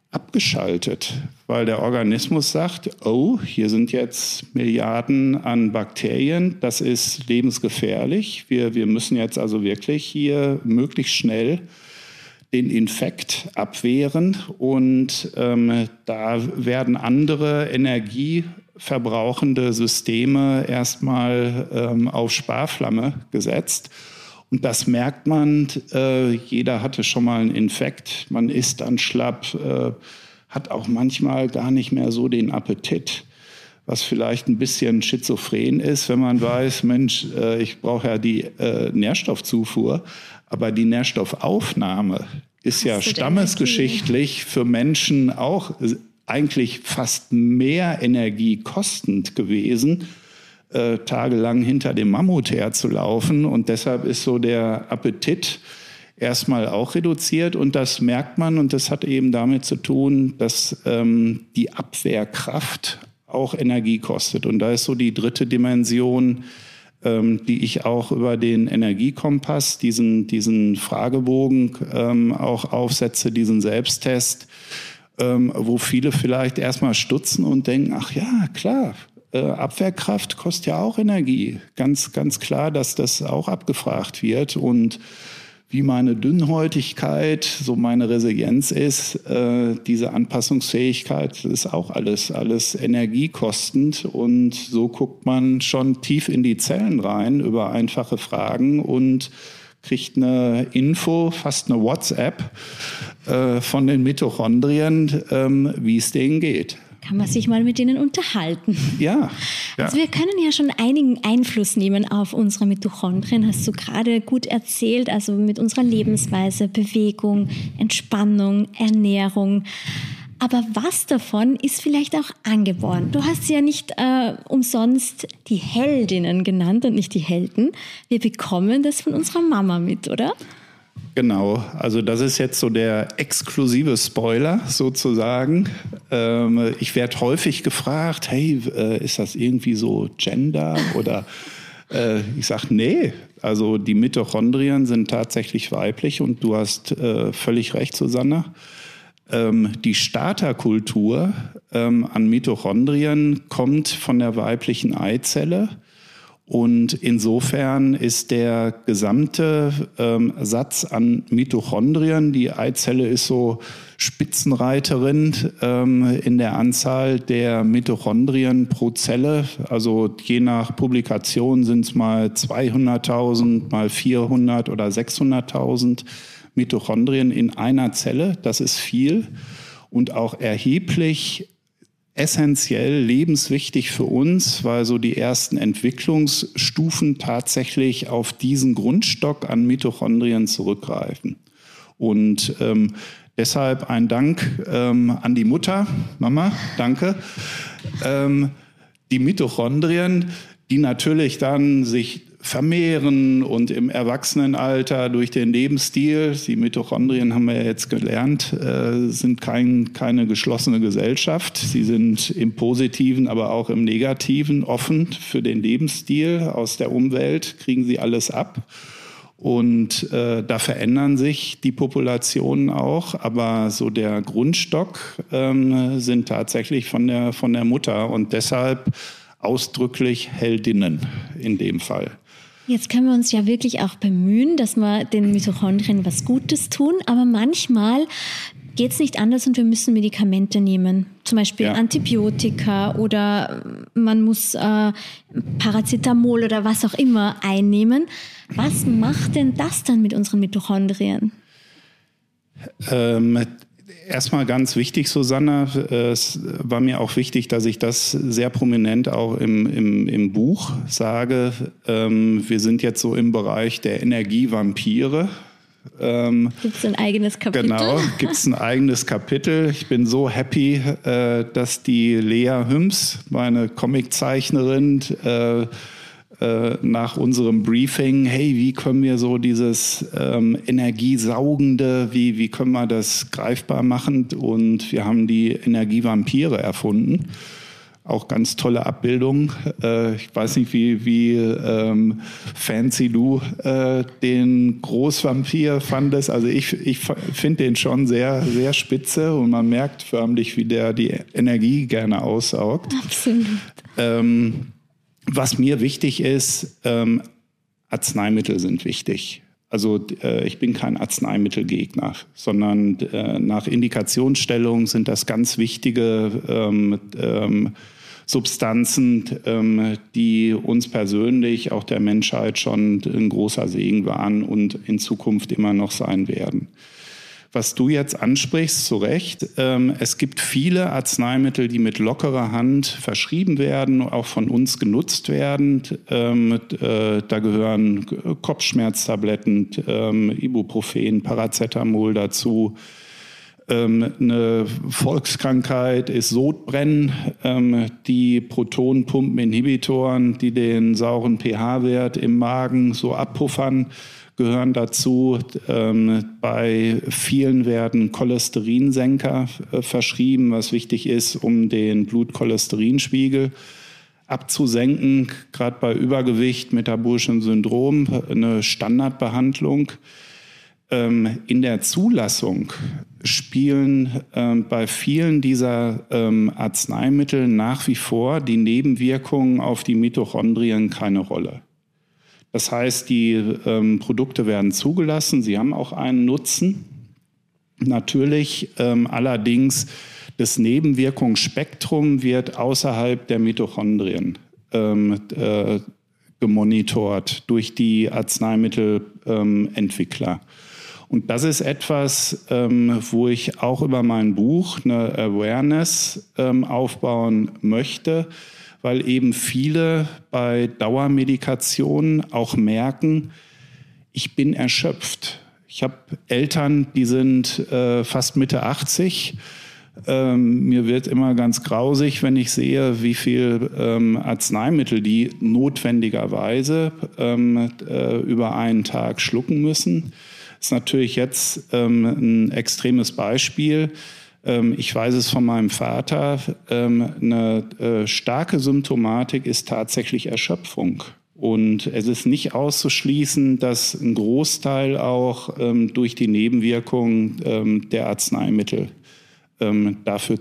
D: abgeschaltet, weil der Organismus sagt, oh, hier sind jetzt Milliarden an Bakterien, das ist lebensgefährlich. Wir müssen jetzt also wirklich hier möglichst schnell den Infekt abwehren und da werden andere energieverbrauchende Systeme erstmal auf Sparflamme gesetzt. Und das merkt man, jeder hatte schon mal einen Infekt, man ist dann schlapp, hat auch manchmal gar nicht mehr so den Appetit, was vielleicht ein bisschen schizophren ist, wenn man weiß, Mensch, ich brauche ja die Nährstoffzufuhr, aber die Nährstoffaufnahme ist ja stammesgeschichtlich für Menschen auch eigentlich fast mehr energiekostend gewesen, tagelang hinter dem Mammut herzulaufen. Und deshalb ist so der Appetit erstmal auch reduziert. Und das merkt man und das hat eben damit zu tun, dass die Abwehrkraft auch Energie kostet. Und da ist so die dritte Dimension, die ich auch über den Energiekompass, diesen Fragebogen auch aufsetze, diesen Selbsttest, wo viele vielleicht erstmal stutzen und denken, ach ja, klar, Abwehrkraft kostet ja auch Energie. Ganz, ganz klar, dass das auch abgefragt wird. Und wie meine Dünnhäutigkeit, so meine Resilienz ist, diese Anpassungsfähigkeit, das ist auch alles energiekostend. Und so guckt man schon tief in die Zellen rein über einfache Fragen und kriegt eine Info, fast eine WhatsApp von den Mitochondrien, wie es denen geht.
C: Kann man sich mal mit denen unterhalten.
D: Ja.
C: Also wir können ja schon einigen Einfluss nehmen auf unsere Mitochondrien, hast du gerade gut erzählt, also mit unserer Lebensweise, Bewegung, Entspannung, Ernährung. Aber was davon ist vielleicht auch angeboren? Du hast sie ja nicht umsonst die Heldinnen genannt und nicht die Helden. Wir bekommen das von unserer Mama mit, oder?
D: Genau, also das ist jetzt so der exklusive Spoiler sozusagen. Ich werde häufig gefragt, hey, ist das irgendwie so Gender? Oder ich sage, nee, also die Mitochondrien sind tatsächlich weiblich und du hast völlig recht, Susanne. Die Starterkultur an Mitochondrien kommt von der weiblichen Eizelle. Und insofern ist der gesamte Satz an Mitochondrien, die Eizelle ist so Spitzenreiterin in der Anzahl der Mitochondrien pro Zelle. Also je nach Publikation sind es mal 200.000, mal 400 oder 600.000 Mitochondrien in einer Zelle. Das ist viel und auch erheblich essentiell, lebenswichtig für uns, weil so die ersten Entwicklungsstufen tatsächlich auf diesen Grundstock an Mitochondrien zurückgreifen. Und deshalb ein Dank an die Mutter. Mama, danke. Die Mitochondrien, die natürlich dann sich vermehren und im Erwachsenenalter durch den Lebensstil, die Mitochondrien haben wir ja jetzt gelernt, sind keine geschlossene Gesellschaft. Sie sind im Positiven, aber auch im Negativen offen für den Lebensstil. Aus der Umwelt kriegen sie alles ab. Und da verändern sich die Populationen auch, aber so der Grundstock sind tatsächlich von der Mutter und deshalb ausdrücklich Heldinnen in dem Fall.
C: Jetzt können wir uns ja wirklich auch bemühen, dass wir den Mitochondrien was Gutes tun, aber manchmal geht es nicht anders und wir müssen Medikamente nehmen, zum Beispiel Antibiotika oder man muss Paracetamol oder was auch immer einnehmen. Was macht denn das dann mit unseren Mitochondrien?
D: Erstmal ganz wichtig, Susanne, es war mir auch wichtig, dass ich das sehr prominent auch im Buch sage. Wir sind jetzt so im Bereich der Energievampire.
C: Gibt es ein eigenes Kapitel?
D: Genau, gibt es ein eigenes Kapitel. Ich bin so happy, dass die Lea Hüms, meine Comiczeichnerin, nach unserem Briefing, hey, wie können wir so dieses Energiesaugende, wie können wir das greifbar machen? Und wir haben die Energievampire erfunden. Auch ganz tolle Abbildung. Ich weiß nicht, wie fancy du den Großvampir fandest. Also ich finde den schon sehr, sehr spitze und man merkt förmlich, wie der die Energie gerne aussaugt.
C: Absolut.
D: Was mir wichtig ist, Arzneimittel sind wichtig. Also ich bin kein Arzneimittelgegner, sondern nach Indikationsstellung sind das ganz wichtige Substanzen, die uns persönlich, auch der Menschheit schon ein großer Segen waren und in Zukunft immer noch sein werden. Was du jetzt ansprichst, zu Recht, es gibt viele Arzneimittel, die mit lockerer Hand verschrieben werden, auch von uns genutzt werden. Da gehören Kopfschmerztabletten, Ibuprofen, Paracetamol dazu. Eine Volkskrankheit ist Sodbrennen, die Protonenpumpeninhibitoren, die den sauren pH-Wert im Magen so abpuffern, gehören dazu. Bei vielen werden Cholesterinsenker verschrieben, was wichtig ist, um den Blutcholesterinspiegel abzusenken. Gerade bei Übergewicht, metabolischem Syndrom, eine Standardbehandlung. In der Zulassung spielen bei vielen dieser Arzneimittel nach wie vor die Nebenwirkungen auf die Mitochondrien keine Rolle. Das heißt, die Produkte werden zugelassen, sie haben auch einen Nutzen. Natürlich allerdings das Nebenwirkungsspektrum wird außerhalb der Mitochondrien gemonitort durch die Arzneimittelentwickler. Und das ist etwas, wo ich auch über mein Buch eine Awareness aufbauen möchte, weil eben viele bei Dauermedikationen auch merken, ich bin erschöpft. Ich habe Eltern, die sind fast Mitte 80. Mir wird immer ganz grausig, wenn ich sehe, wie viel Arzneimittel die notwendigerweise über einen Tag schlucken müssen. Das ist natürlich jetzt ein extremes Beispiel. Ich weiß es von meinem Vater, eine starke Symptomatik ist tatsächlich Erschöpfung. Und es ist nicht auszuschließen, dass ein Großteil auch durch die Nebenwirkungen der Arzneimittel dafür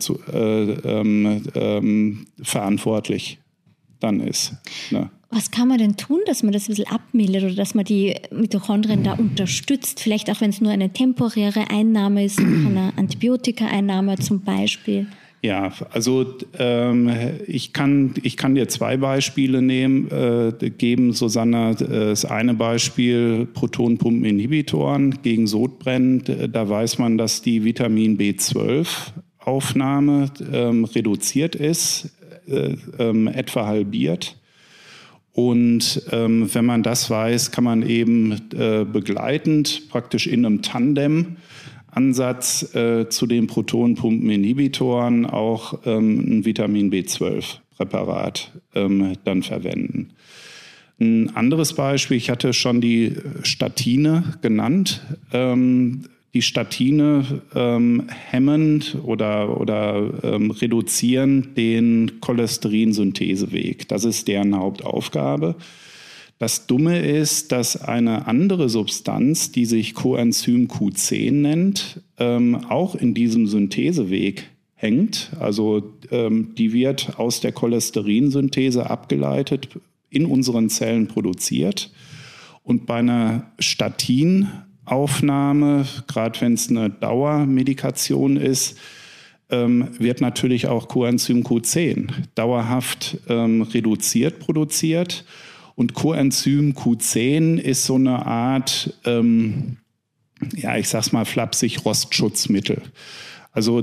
D: verantwortlich dann ist. Ne?
C: Was kann man denn tun, dass man das ein bisschen abmildert oder dass man die Mitochondrien da unterstützt? Vielleicht auch, wenn es nur eine temporäre Einnahme ist, eine Antibiotika-Einnahme zum Beispiel.
D: Ja, also ich kann dir zwei Beispiele geben, Susanna. Das eine Beispiel Protonenpumpeninhibitoren gegen Sodbrennen. Da weiß man, dass die Vitamin B12-Aufnahme reduziert ist, etwa halbiert. Und wenn man das weiß, kann man eben begleitend, praktisch in einem Tandem-Ansatz zu den Protonenpumpeninhibitoren auch ein Vitamin B12-Präparat dann verwenden. Ein anderes Beispiel, ich hatte schon die Statine genannt. Die Statine hemmen oder reduzieren den Cholesterinsyntheseweg. Das ist deren Hauptaufgabe. Das Dumme ist, dass eine andere Substanz, die sich Coenzym Q10 nennt, auch in diesem Syntheseweg hängt. Also die wird aus der Cholesterinsynthese abgeleitet, in unseren Zellen produziert. Und bei einer Statinaufnahme, gerade wenn es eine Dauermedikation ist, wird natürlich auch Coenzym Q10 dauerhaft reduziert produziert. Und Coenzym Q10 ist so eine Art, ich sag's mal flapsig, Rostschutzmittel. Also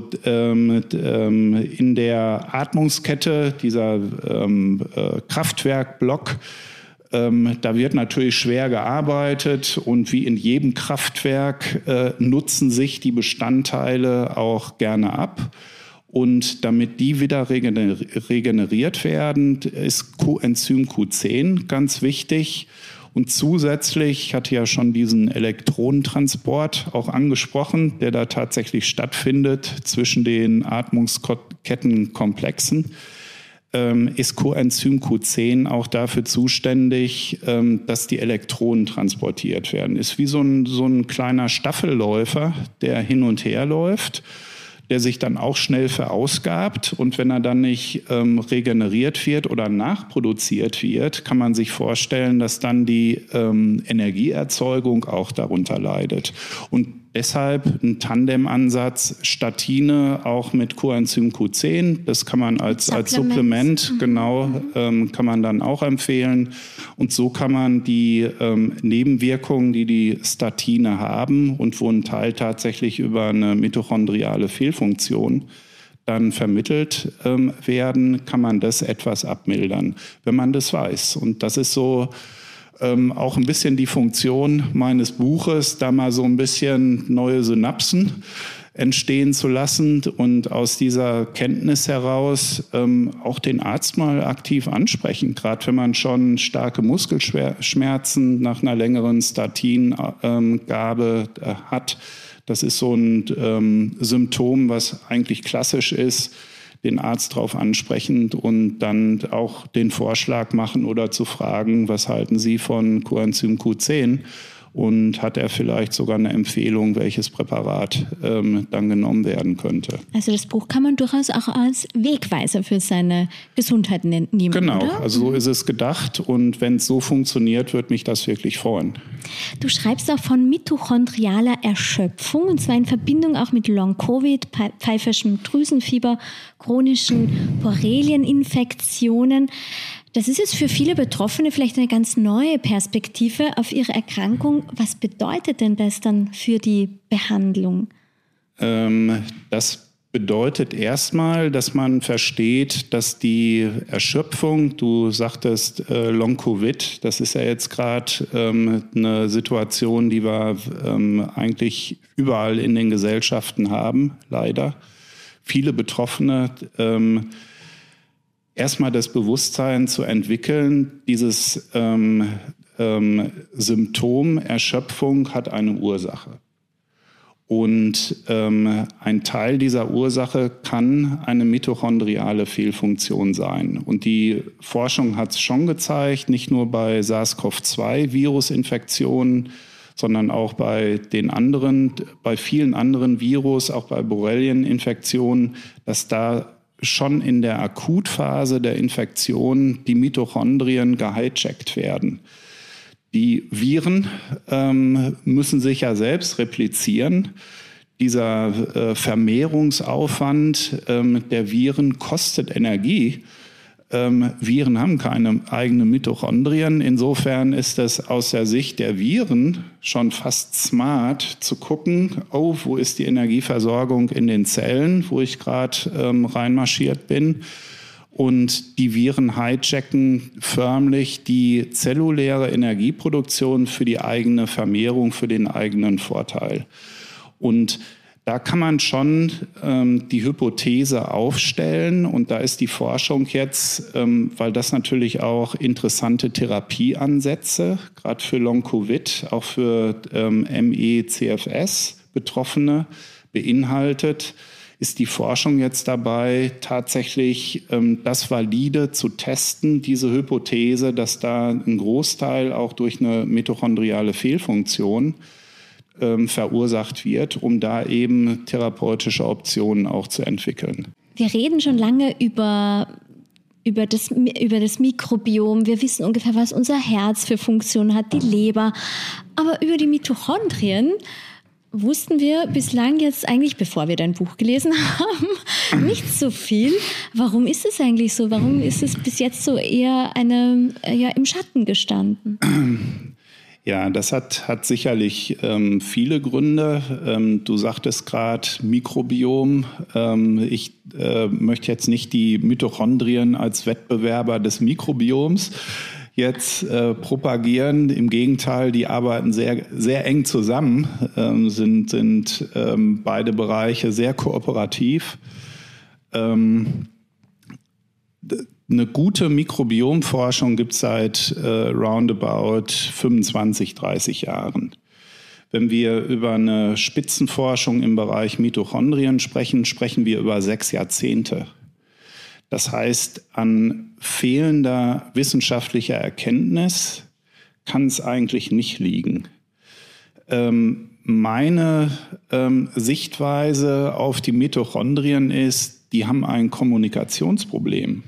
D: in der Atmungskette, dieser Kraftwerkblock, da wird natürlich schwer gearbeitet und wie in jedem Kraftwerk nutzen sich die Bestandteile auch gerne ab. Und damit die wieder regeneriert werden, ist Coenzym Q10 ganz wichtig. Und zusätzlich, ich hatte ja schon diesen Elektronentransport auch angesprochen, der da tatsächlich stattfindet zwischen den Atmungskettenkomplexen. ist Coenzym Q10 auch dafür zuständig, dass die Elektronen transportiert werden. Ist wie so ein kleiner Staffelläufer, der hin und her läuft, der sich dann auch schnell verausgabt. Und wenn er dann nicht regeneriert wird oder nachproduziert wird, kann man sich vorstellen, dass dann die Energieerzeugung auch darunter leidet. Und deshalb ein Tandemansatz, Statine auch mit Coenzym Q10. Das kann man als Supplement, kann man dann auch empfehlen. Und so kann man die Nebenwirkungen, die Statine haben und wo ein Teil tatsächlich über eine mitochondriale Fehlfunktion dann vermittelt werden, kann man das etwas abmildern, wenn man das weiß. Und das ist so auch ein bisschen die Funktion meines Buches, da mal so ein bisschen neue Synapsen entstehen zu lassen und aus dieser Kenntnis heraus auch den Arzt mal aktiv ansprechen, gerade wenn man schon starke Muskelschmerzen nach einer längeren Statingabe hat. Das ist so ein Symptom, was eigentlich klassisch ist, den Arzt darauf ansprechen und dann auch den Vorschlag machen oder zu fragen, was halten Sie von Coenzym Q10? Und hat er vielleicht sogar eine Empfehlung, welches Präparat dann genommen werden könnte.
C: Also das Buch kann man durchaus auch als Wegweiser für seine Gesundheit nehmen,
D: genau,
C: oder?
D: Also so ist es gedacht und wenn es so funktioniert, würde mich das wirklich freuen.
C: Du schreibst auch von mitochondrialer Erschöpfung und zwar in Verbindung auch mit Long-Covid, pfeifischem Drüsenfieber, chronischen Borrelieninfektionen. Das ist jetzt für viele Betroffene vielleicht eine ganz neue Perspektive auf ihre Erkrankung. Was bedeutet denn das dann für die Behandlung?
D: Das bedeutet erstmal, dass man versteht, dass die Erschöpfung, du sagtest Long-Covid, das ist ja jetzt gerade eine Situation, die wir eigentlich überall in den Gesellschaften haben, leider. Viele Betroffene erstmal das Bewusstsein zu entwickeln, dieses Symptom Erschöpfung hat eine Ursache. Und ein Teil dieser Ursache kann eine mitochondriale Fehlfunktion sein. Und die Forschung hat es schon gezeigt, nicht nur bei SARS-CoV-2-Virusinfektionen, sondern auch bei vielen anderen Virus, auch bei Borrelieninfektionen, dass da schon in der Akutphase der Infektion die Mitochondrien gehijackt werden. Die Viren müssen sich ja selbst replizieren. Dieser Vermehrungsaufwand der Viren kostet Energie. Viren haben keine eigenen Mitochondrien. Insofern ist es aus der Sicht der Viren schon fast smart zu gucken, wo ist die Energieversorgung in den Zellen, wo ich gerade reinmarschiert bin. Und die Viren hijacken förmlich die zelluläre Energieproduktion für die eigene Vermehrung, für den eigenen Vorteil. Und da kann man schon die Hypothese aufstellen und da ist die Forschung jetzt, weil das natürlich auch interessante Therapieansätze, gerade für Long-Covid, auch für ME/CFS-Betroffene beinhaltet, ist die Forschung jetzt dabei, tatsächlich das valide zu testen, diese Hypothese, dass da ein Großteil auch durch eine mitochondriale Fehlfunktion verursacht wird, um da eben therapeutische Optionen auch zu entwickeln.
C: Wir reden schon lange über das Mikrobiom. Wir wissen ungefähr, was unser Herz für Funktion hat, die Leber. Aber über die Mitochondrien wussten wir bislang jetzt eigentlich, bevor wir dein Buch gelesen haben, nicht so viel. Warum ist es eigentlich so? Warum ist es bis jetzt so eher im Schatten gestanden?
D: Ja, das hat sicherlich viele Gründe. Du sagtest gerade Mikrobiom. Ich möchte jetzt nicht die Mitochondrien als Wettbewerber des Mikrobioms jetzt propagieren. Im Gegenteil, die arbeiten sehr, sehr eng zusammen, sind beide Bereiche sehr kooperativ. Eine gute Mikrobiomforschung gibt es seit roundabout 25, 30 Jahren. Wenn wir über eine Spitzenforschung im Bereich Mitochondrien sprechen, sprechen wir über 6 Jahrzehnte. Das heißt, an fehlender wissenschaftlicher Erkenntnis kann es eigentlich nicht liegen. Meine Sichtweise auf die Mitochondrien ist, die haben ein Kommunikationsproblem.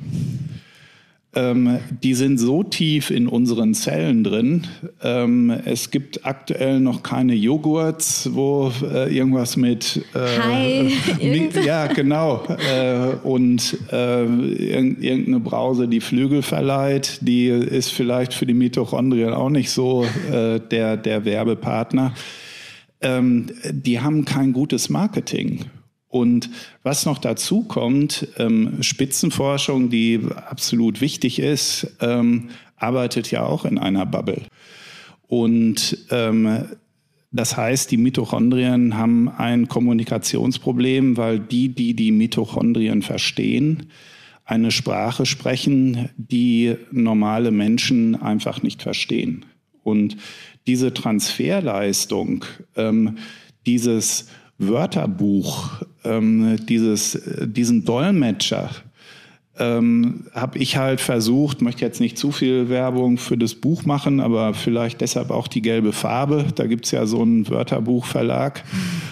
D: Die sind so tief in unseren Zellen drin. Es gibt aktuell noch keine Joghurts, wo irgendwas mit ja, genau. Und irgendeine Brause, die Flügel verleiht, die ist vielleicht für die Mitochondrien auch nicht so der Werbepartner. Die haben kein gutes Marketing. Und was noch dazu kommt, Spitzenforschung, die absolut wichtig ist, arbeitet ja auch in einer Bubble. Und das heißt, die Mitochondrien haben ein Kommunikationsproblem, weil die Mitochondrien verstehen, eine Sprache sprechen, die normale Menschen einfach nicht verstehen. Und diese Transferleistung, dieses Wörterbuch, diesen Dolmetscher, habe ich halt versucht, möchte jetzt nicht zu viel Werbung für das Buch machen, aber vielleicht deshalb auch die gelbe Farbe. Da gibt es ja so einen Wörterbuchverlag,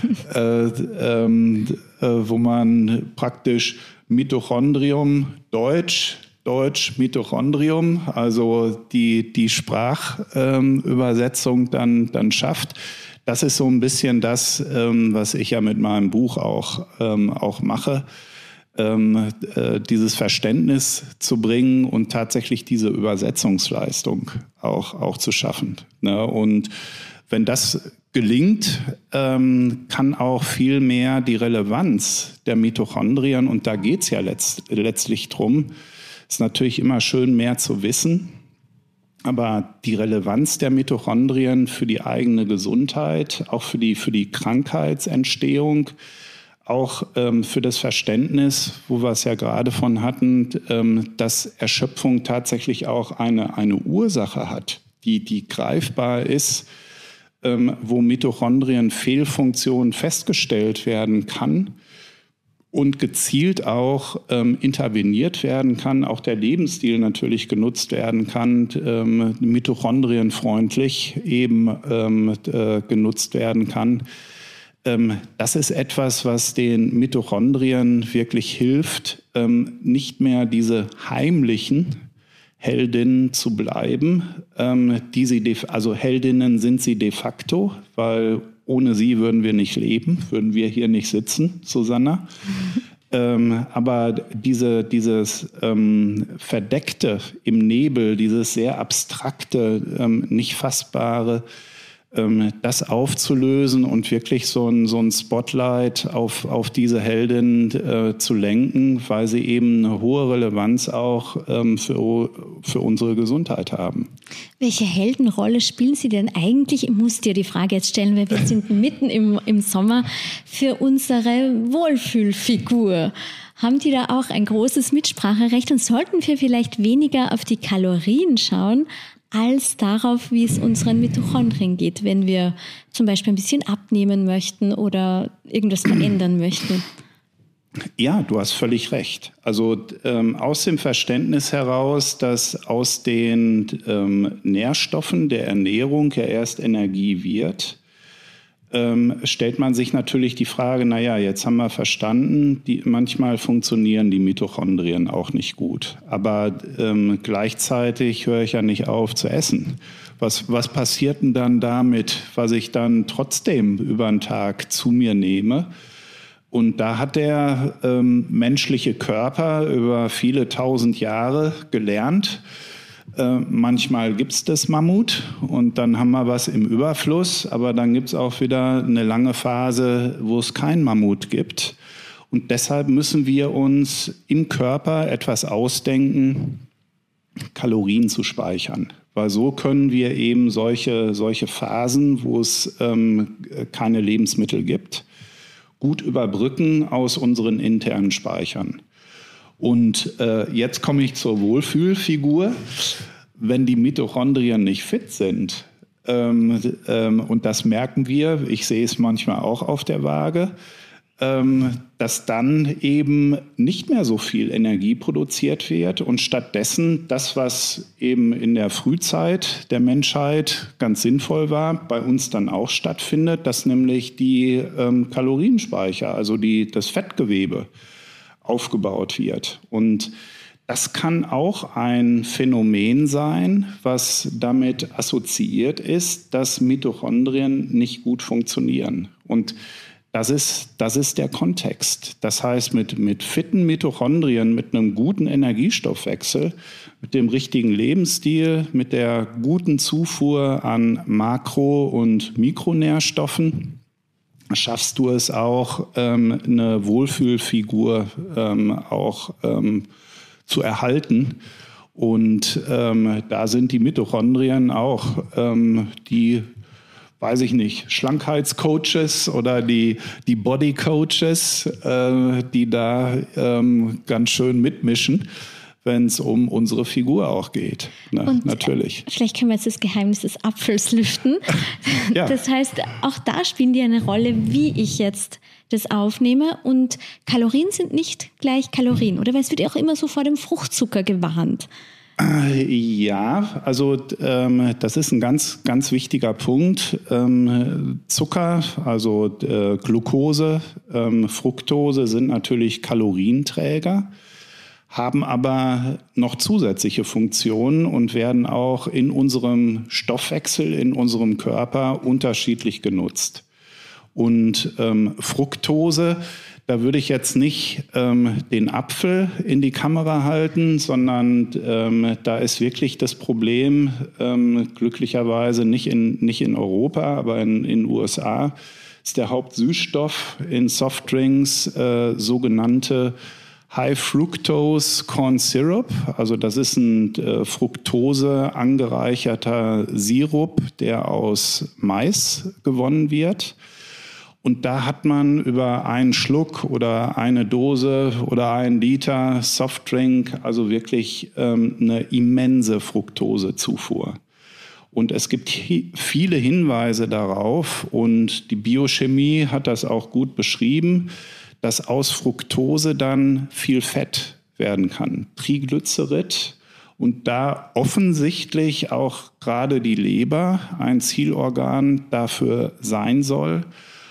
D: wo man praktisch Mitochondrium, Deutsch, Mitochondrium, also die Sprachübersetzung dann schafft. Das ist so ein bisschen das, was ich ja mit meinem Buch auch mache, dieses Verständnis zu bringen und tatsächlich diese Übersetzungsleistung auch zu schaffen. Ne? Und wenn das gelingt, kann auch viel mehr die Relevanz der Mitochondrien, und da geht es ja letztlich drum, ist natürlich immer schön, mehr zu wissen. Aber die Relevanz der Mitochondrien für die eigene Gesundheit, auch für die Krankheitsentstehung, auch für das Verständnis, wo wir es ja gerade von hatten, dass Erschöpfung tatsächlich auch eine Ursache hat, die greifbar ist, wo Mitochondrien-Fehlfunktion festgestellt werden kann und gezielt auch interveniert werden kann, auch der Lebensstil natürlich genutzt werden kann, mitochondrienfreundlich eben genutzt werden kann. Das ist etwas, was den Mitochondrien wirklich hilft, nicht mehr diese heimlichen Heldinnen zu bleiben. Also Heldinnen sind sie de facto, weil ohne sie würden wir nicht leben, würden wir hier nicht sitzen, Susanna. Aber dieses Verdeckte im Nebel, dieses sehr abstrakte, nicht fassbare, das aufzulösen und wirklich so ein Spotlight auf diese Heldin zu lenken, weil sie eben eine hohe Relevanz auch für unsere Gesundheit haben.
C: Welche Heldenrolle spielen Sie denn eigentlich? Ich muss dir die Frage jetzt stellen, weil wir sind mitten im Sommer, für unsere Wohlfühlfigur. Haben die da auch ein großes Mitspracherecht und sollten wir vielleicht weniger auf die Kalorien schauen, als darauf, wie es unseren Mitochondrien geht, wenn wir zum Beispiel ein bisschen abnehmen möchten oder irgendwas verändern möchten?
D: Ja, du hast völlig recht. Also aus dem Verständnis heraus, dass aus den Nährstoffen der Ernährung ja erst Energie wird, stellt man sich natürlich die Frage, naja, jetzt haben wir verstanden, manchmal funktionieren die Mitochondrien auch nicht gut. Aber gleichzeitig höre ich ja nicht auf zu essen. Was passiert denn dann damit, was ich dann trotzdem über den Tag zu mir nehme? Und da hat der menschliche Körper über viele tausend Jahre gelernt, manchmal gibt es das Mammut und dann haben wir was im Überfluss, aber dann gibt es auch wieder eine lange Phase, wo es kein Mammut gibt. Und deshalb müssen wir uns im Körper etwas ausdenken, Kalorien zu speichern. Weil so können wir eben solche Phasen, wo es keine Lebensmittel gibt, gut überbrücken aus unseren internen Speichern. Und jetzt komme ich zur Wohlfühlfigur. Wenn die Mitochondrien nicht fit sind, und das merken wir, ich sehe es manchmal auch auf der Waage, dass dann eben nicht mehr so viel Energie produziert wird und stattdessen das, was eben in der Frühzeit der Menschheit ganz sinnvoll war, bei uns dann auch stattfindet, dass nämlich die Kalorienspeicher, also das Fettgewebe aufgebaut wird. Und das kann auch ein Phänomen sein, was damit assoziiert ist, dass Mitochondrien nicht gut funktionieren. Und das ist der Kontext. Das heißt, mit fitten Mitochondrien, mit einem guten Energiestoffwechsel, mit dem richtigen Lebensstil, mit der guten Zufuhr an Makro- und Mikronährstoffen, schaffst du es auch, eine Wohlfühlfigur zu erhalten. Und da sind die Mitochondrien auch die, weiß ich nicht, Schlankheitscoaches oder die Bodycoaches, die da ganz schön mitmischen, wenn es um unsere Figur auch geht. Und natürlich.
C: Vielleicht können wir jetzt das Geheimnis des Apfels lüften. Ja. Das heißt, auch da spielen die eine Rolle, wie ich jetzt das aufnehme. Und Kalorien sind nicht gleich Kalorien, oder? Weil es wird ja auch immer so vor dem Fruchtzucker gewarnt.
D: Ja, also das ist ein ganz, ganz wichtiger Punkt. Zucker, also Glucose, Fructose sind natürlich Kalorienträger, haben aber noch zusätzliche Funktionen und werden auch in unserem Stoffwechsel, in unserem Körper unterschiedlich genutzt. Und Fructose, da würde ich jetzt nicht den Apfel in die Kamera halten, sondern da ist wirklich das Problem, glücklicherweise nicht in Europa, aber in den USA, ist der Hauptsüßstoff in Softdrinks sogenannte High Fructose Corn Syrup. Also das ist ein Fructose angereicherter Sirup, der aus Mais gewonnen wird. Und da hat man über einen Schluck oder eine Dose oder 1 Liter Softdrink also wirklich eine immense Fructosezufuhr. Und es gibt viele Hinweise darauf und die Biochemie hat das auch gut beschrieben, dass aus Fructose dann viel Fett werden kann, Triglycerid. Und da offensichtlich auch gerade die Leber ein Zielorgan dafür sein soll.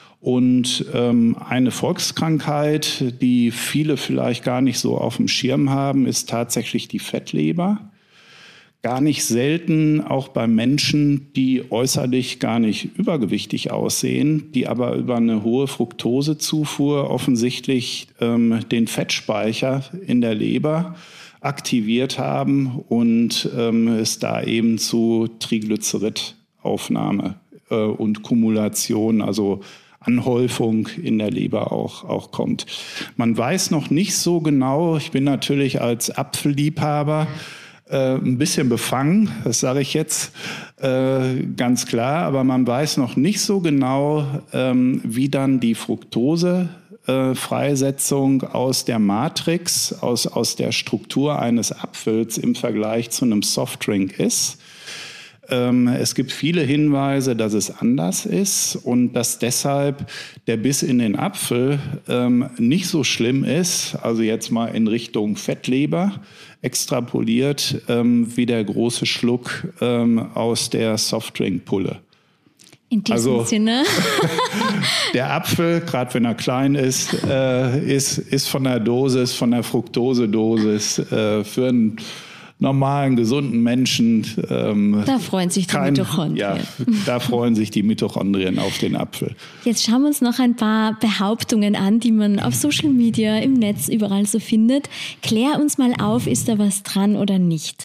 D: Und eine Volkskrankheit, die viele vielleicht gar nicht so auf dem Schirm haben, ist tatsächlich die Fettleber. Gar nicht selten auch bei Menschen, die äußerlich gar nicht übergewichtig aussehen, die aber über eine hohe Fructosezufuhr offensichtlich den Fettspeicher in der Leber aktiviert haben und es da eben zu Triglyceridaufnahme und Kumulation, also Anhäufung in der Leber auch kommt. Man weiß noch nicht so genau, ich bin natürlich als Apfelliebhaber ein bisschen befangen, das sage ich jetzt ganz klar, aber man weiß noch nicht so genau, wie dann die Fructosefreisetzung aus der Matrix, aus der Struktur eines Apfels im Vergleich zu einem Softdrink ist. Es gibt viele Hinweise, dass es anders ist und dass deshalb der Biss in den Apfel nicht so schlimm ist, also jetzt mal in Richtung Fettleber extrapoliert, wie der große Schluck aus der Softdrinkpulle.
C: In diesem Sinne.
D: Der Apfel, gerade wenn er klein ist von der Dosis, von der Fructosedosis für einen normalen, gesunden Menschen.
C: Da freuen sich die Mitochondrien.
D: Ja, da freuen sich die Mitochondrien auf den Apfel.
C: Jetzt schauen wir uns noch ein paar Behauptungen an, die man auf Social Media, im Netz, überall so findet. Klär uns mal auf, ist da was dran oder nicht?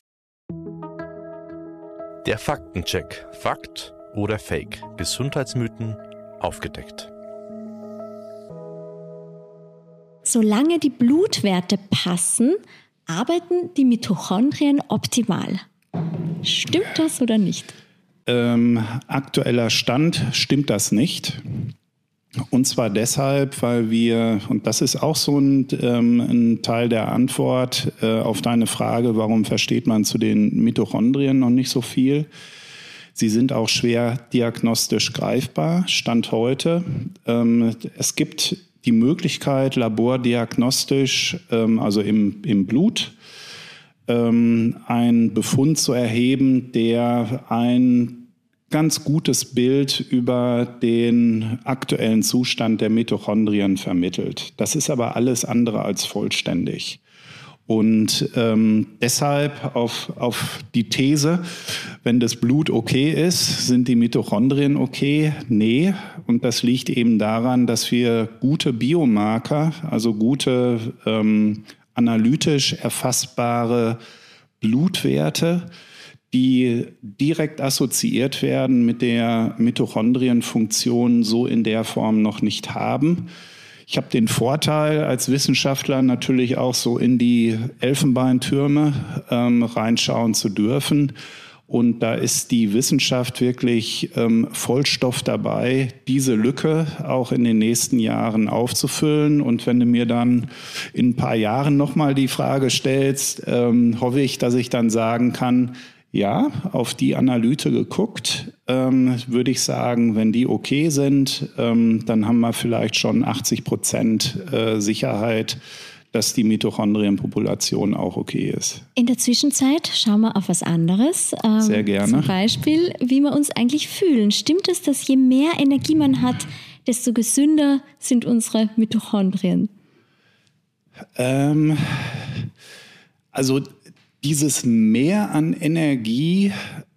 B: Der Faktencheck. Fakt oder Fake? Gesundheitsmythen aufgedeckt.
C: Solange die Blutwerte passen, arbeiten die Mitochondrien optimal. Stimmt das oder nicht?
D: Aktueller Stand stimmt das nicht. Und zwar deshalb, weil wir, und das ist auch so ein Teil der Antwort auf deine Frage, warum versteht man zu den Mitochondrien noch nicht so viel? Sie sind auch schwer diagnostisch greifbar, Stand heute. Es gibt die Möglichkeit, labordiagnostisch, also im Blut, einen Befund zu erheben, der ein ganz gutes Bild über den aktuellen Zustand der Mitochondrien vermittelt. Das ist aber alles andere als vollständig. Und deshalb auf die These, wenn das Blut okay ist, sind die Mitochondrien okay? Nee. Und das liegt eben daran, dass wir gute Biomarker, also gute analytisch erfassbare Blutwerte, die direkt assoziiert werden mit der Mitochondrienfunktion, so in der Form noch nicht haben. Ich habe den Vorteil, als Wissenschaftler natürlich auch so in die Elfenbeintürme reinschauen zu dürfen. Und da ist die Wissenschaft wirklich Vollstoff dabei, diese Lücke auch in den nächsten Jahren aufzufüllen. Und wenn du mir dann in ein paar Jahren nochmal die Frage stellst, hoffe ich, dass ich dann sagen kann, ja, auf die Analyse geguckt, würde ich sagen, wenn die okay sind, dann haben wir vielleicht schon 80% Sicherheit, dass die Mitochondrienpopulation auch okay ist.
C: In der Zwischenzeit schauen wir auf was anderes.
D: Sehr gerne.
C: Zum Beispiel, wie wir uns eigentlich fühlen. Stimmt es, dass je mehr Energie man hat, desto gesünder sind unsere Mitochondrien?
D: Also dieses Mehr an Energie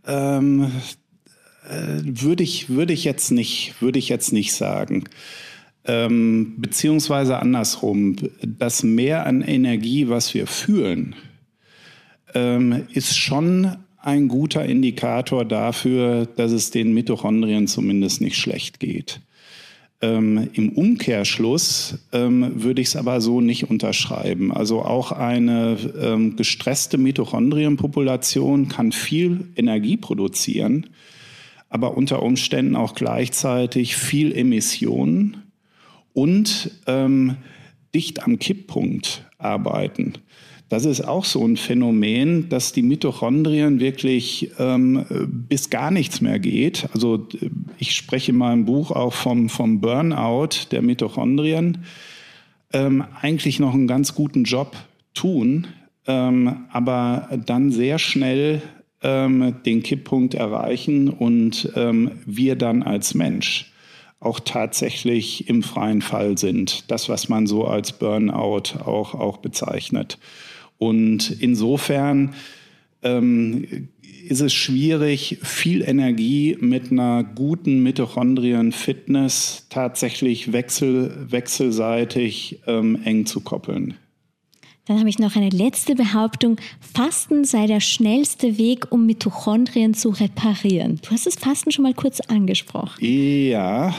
D: würde ich jetzt nicht sagen. Beziehungsweise andersrum, das Mehr an Energie, was wir fühlen, ist schon ein guter Indikator dafür, dass es den Mitochondrien zumindest nicht schlecht geht. Im Umkehrschluss würde ich es aber so nicht unterschreiben. Also auch eine gestresste Mitochondrienpopulation kann viel Energie produzieren, aber unter Umständen auch gleichzeitig viel Emissionen und dicht am Kipppunkt arbeiten. Das ist auch so ein Phänomen, dass die Mitochondrien wirklich bis gar nichts mehr geht. Also ich spreche in meinem Buch auch vom Burnout der Mitochondrien. Eigentlich noch einen ganz guten Job tun, aber dann sehr schnell den Kipppunkt erreichen und wir dann als Mensch auch tatsächlich im freien Fall sind. Das, was man so als Burnout auch bezeichnet. Und insofern ist es schwierig, viel Energie mit einer guten Mitochondrien-Fitness tatsächlich wechselseitig eng zu koppeln.
C: Dann habe ich noch eine letzte Behauptung. Fasten sei der schnellste Weg, um Mitochondrien zu reparieren. Du hast das Fasten schon mal kurz angesprochen.
D: Ja,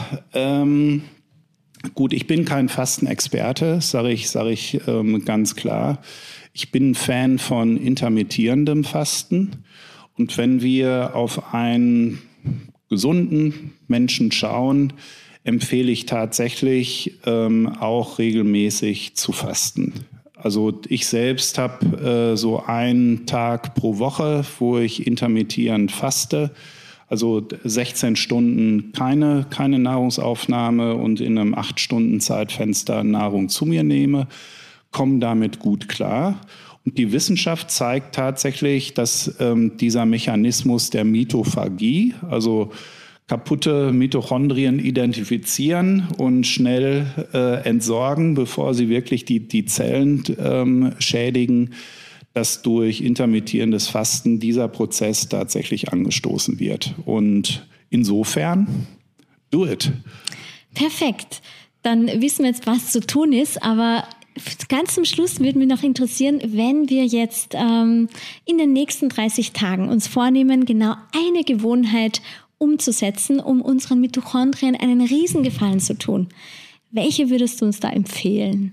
D: gut, ich bin kein Fastenexperte, sage ich ganz klar. Ich bin Fan von intermittierendem Fasten. Und wenn wir auf einen gesunden Menschen schauen, empfehle ich tatsächlich auch regelmäßig zu fasten. Also ich selbst habe so einen Tag pro Woche, wo ich intermittierend faste. Also 16 Stunden keine Nahrungsaufnahme und in einem 8-Stunden-Zeitfenster Nahrung zu mir nehme, komme damit gut klar. Und die Wissenschaft zeigt tatsächlich, dass dieser Mechanismus der Mitophagie, also kaputte Mitochondrien identifizieren und schnell entsorgen, bevor sie wirklich die Zellen schädigen, dass durch intermittierendes Fasten dieser Prozess tatsächlich angestoßen wird. Und insofern, do it.
C: Perfekt. Dann wissen wir jetzt, was zu tun ist, aber ganz zum Schluss würde mich noch interessieren, wenn wir jetzt in den nächsten 30 Tagen uns vornehmen, genau eine Gewohnheit umzusetzen, um unseren Mitochondrien einen Riesengefallen zu tun. Welche würdest du uns da empfehlen?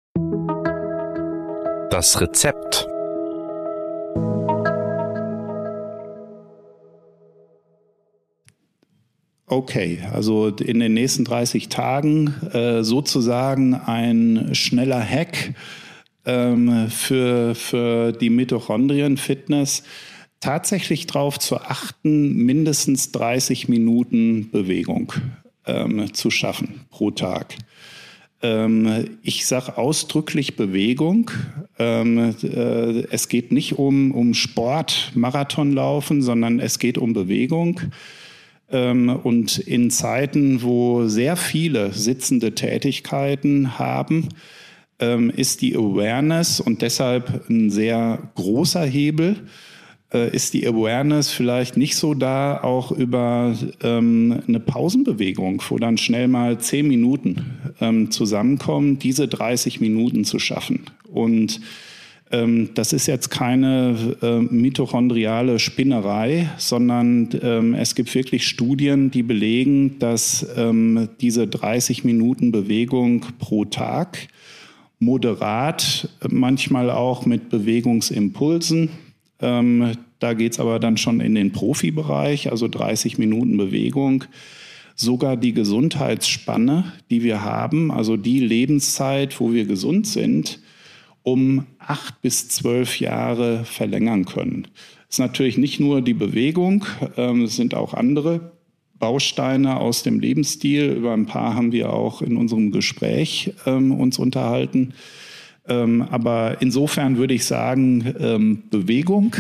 B: Das Rezept.
D: Okay, also in den nächsten 30 Tagen sozusagen ein schneller Hack für die Mitochondrien-Fitness. Tatsächlich darauf zu achten, mindestens 30 Minuten Bewegung zu schaffen pro Tag. Ich sage ausdrücklich Bewegung. Es geht nicht um Sport, Marathonlaufen, sondern es geht um Bewegung. Und in Zeiten, wo sehr viele sitzende Tätigkeiten haben, ist die Awareness und deshalb ein sehr großer Hebel, ist die Awareness vielleicht nicht so da, auch über eine Pausenbewegung, wo dann schnell mal 10 Minuten zusammenkommen, diese 30 Minuten zu schaffen. Und das ist jetzt keine mitochondriale Spinnerei, sondern es gibt wirklich Studien, die belegen, dass diese 30 Minuten Bewegung pro Tag moderat, manchmal auch mit Bewegungsimpulsen, da geht es aber dann schon in den Profibereich, also 30 Minuten Bewegung. Sogar die Gesundheitsspanne, die wir haben, also die Lebenszeit, wo wir gesund sind, um 8 bis 12 Jahre verlängern können. Es ist natürlich nicht nur die Bewegung, es sind auch andere Bausteine aus dem Lebensstil. Über ein paar haben wir auch in unserem Gespräch uns unterhalten. Aber insofern würde ich sagen, Bewegung,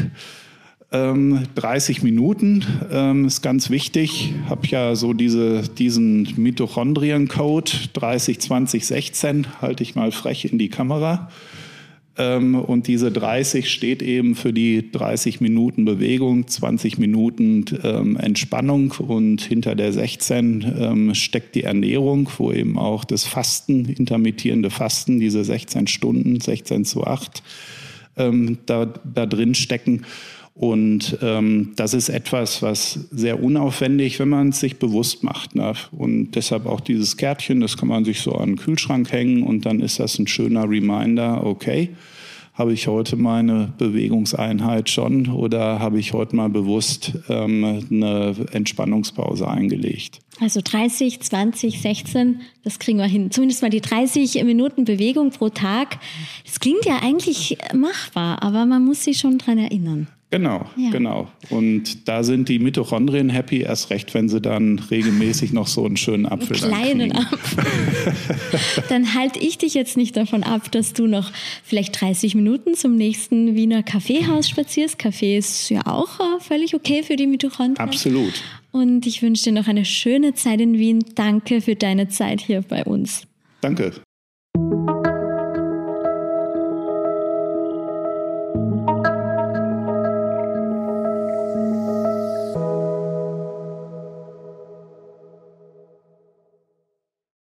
D: 30 Minuten ist ganz wichtig. Ich habe ja so diesen Mitochondrien-Code 30-20-16, halte ich mal frech in die Kamera. Und diese 30 steht eben für die 30 Minuten Bewegung, 20 Minuten Entspannung und hinter der 16 steckt die Ernährung, wo eben auch das Fasten, intermittierende Fasten, diese 16 Stunden, 16:8 da drin stecken. Und das ist etwas, was sehr unaufwendig, wenn man es sich bewusst macht. Ne? Und deshalb auch dieses Kärtchen, das kann man sich so an den Kühlschrank hängen und dann ist das ein schöner Reminder, okay, habe ich heute meine Bewegungseinheit schon oder habe ich heute mal bewusst eine Entspannungspause eingelegt?
C: Also 30, 20, 16, das kriegen wir hin. Zumindest mal die 30 Minuten Bewegung pro Tag. Das klingt ja eigentlich machbar, aber man muss sich schon dran erinnern.
D: Genau, ja. Genau. Und da sind die Mitochondrien happy, erst recht, wenn sie dann regelmäßig noch so einen schönen Apfel kriegen. Einen kleinen Apfel.
C: Dann halte ich dich jetzt nicht davon ab, dass du noch vielleicht 30 Minuten zum nächsten Wiener Kaffeehaus spazierst. Kaffee ist ja auch völlig okay für die Mitochondrien.
D: Absolut.
C: Und ich wünsche dir noch eine schöne Zeit in Wien. Danke für deine Zeit hier bei uns.
D: Danke.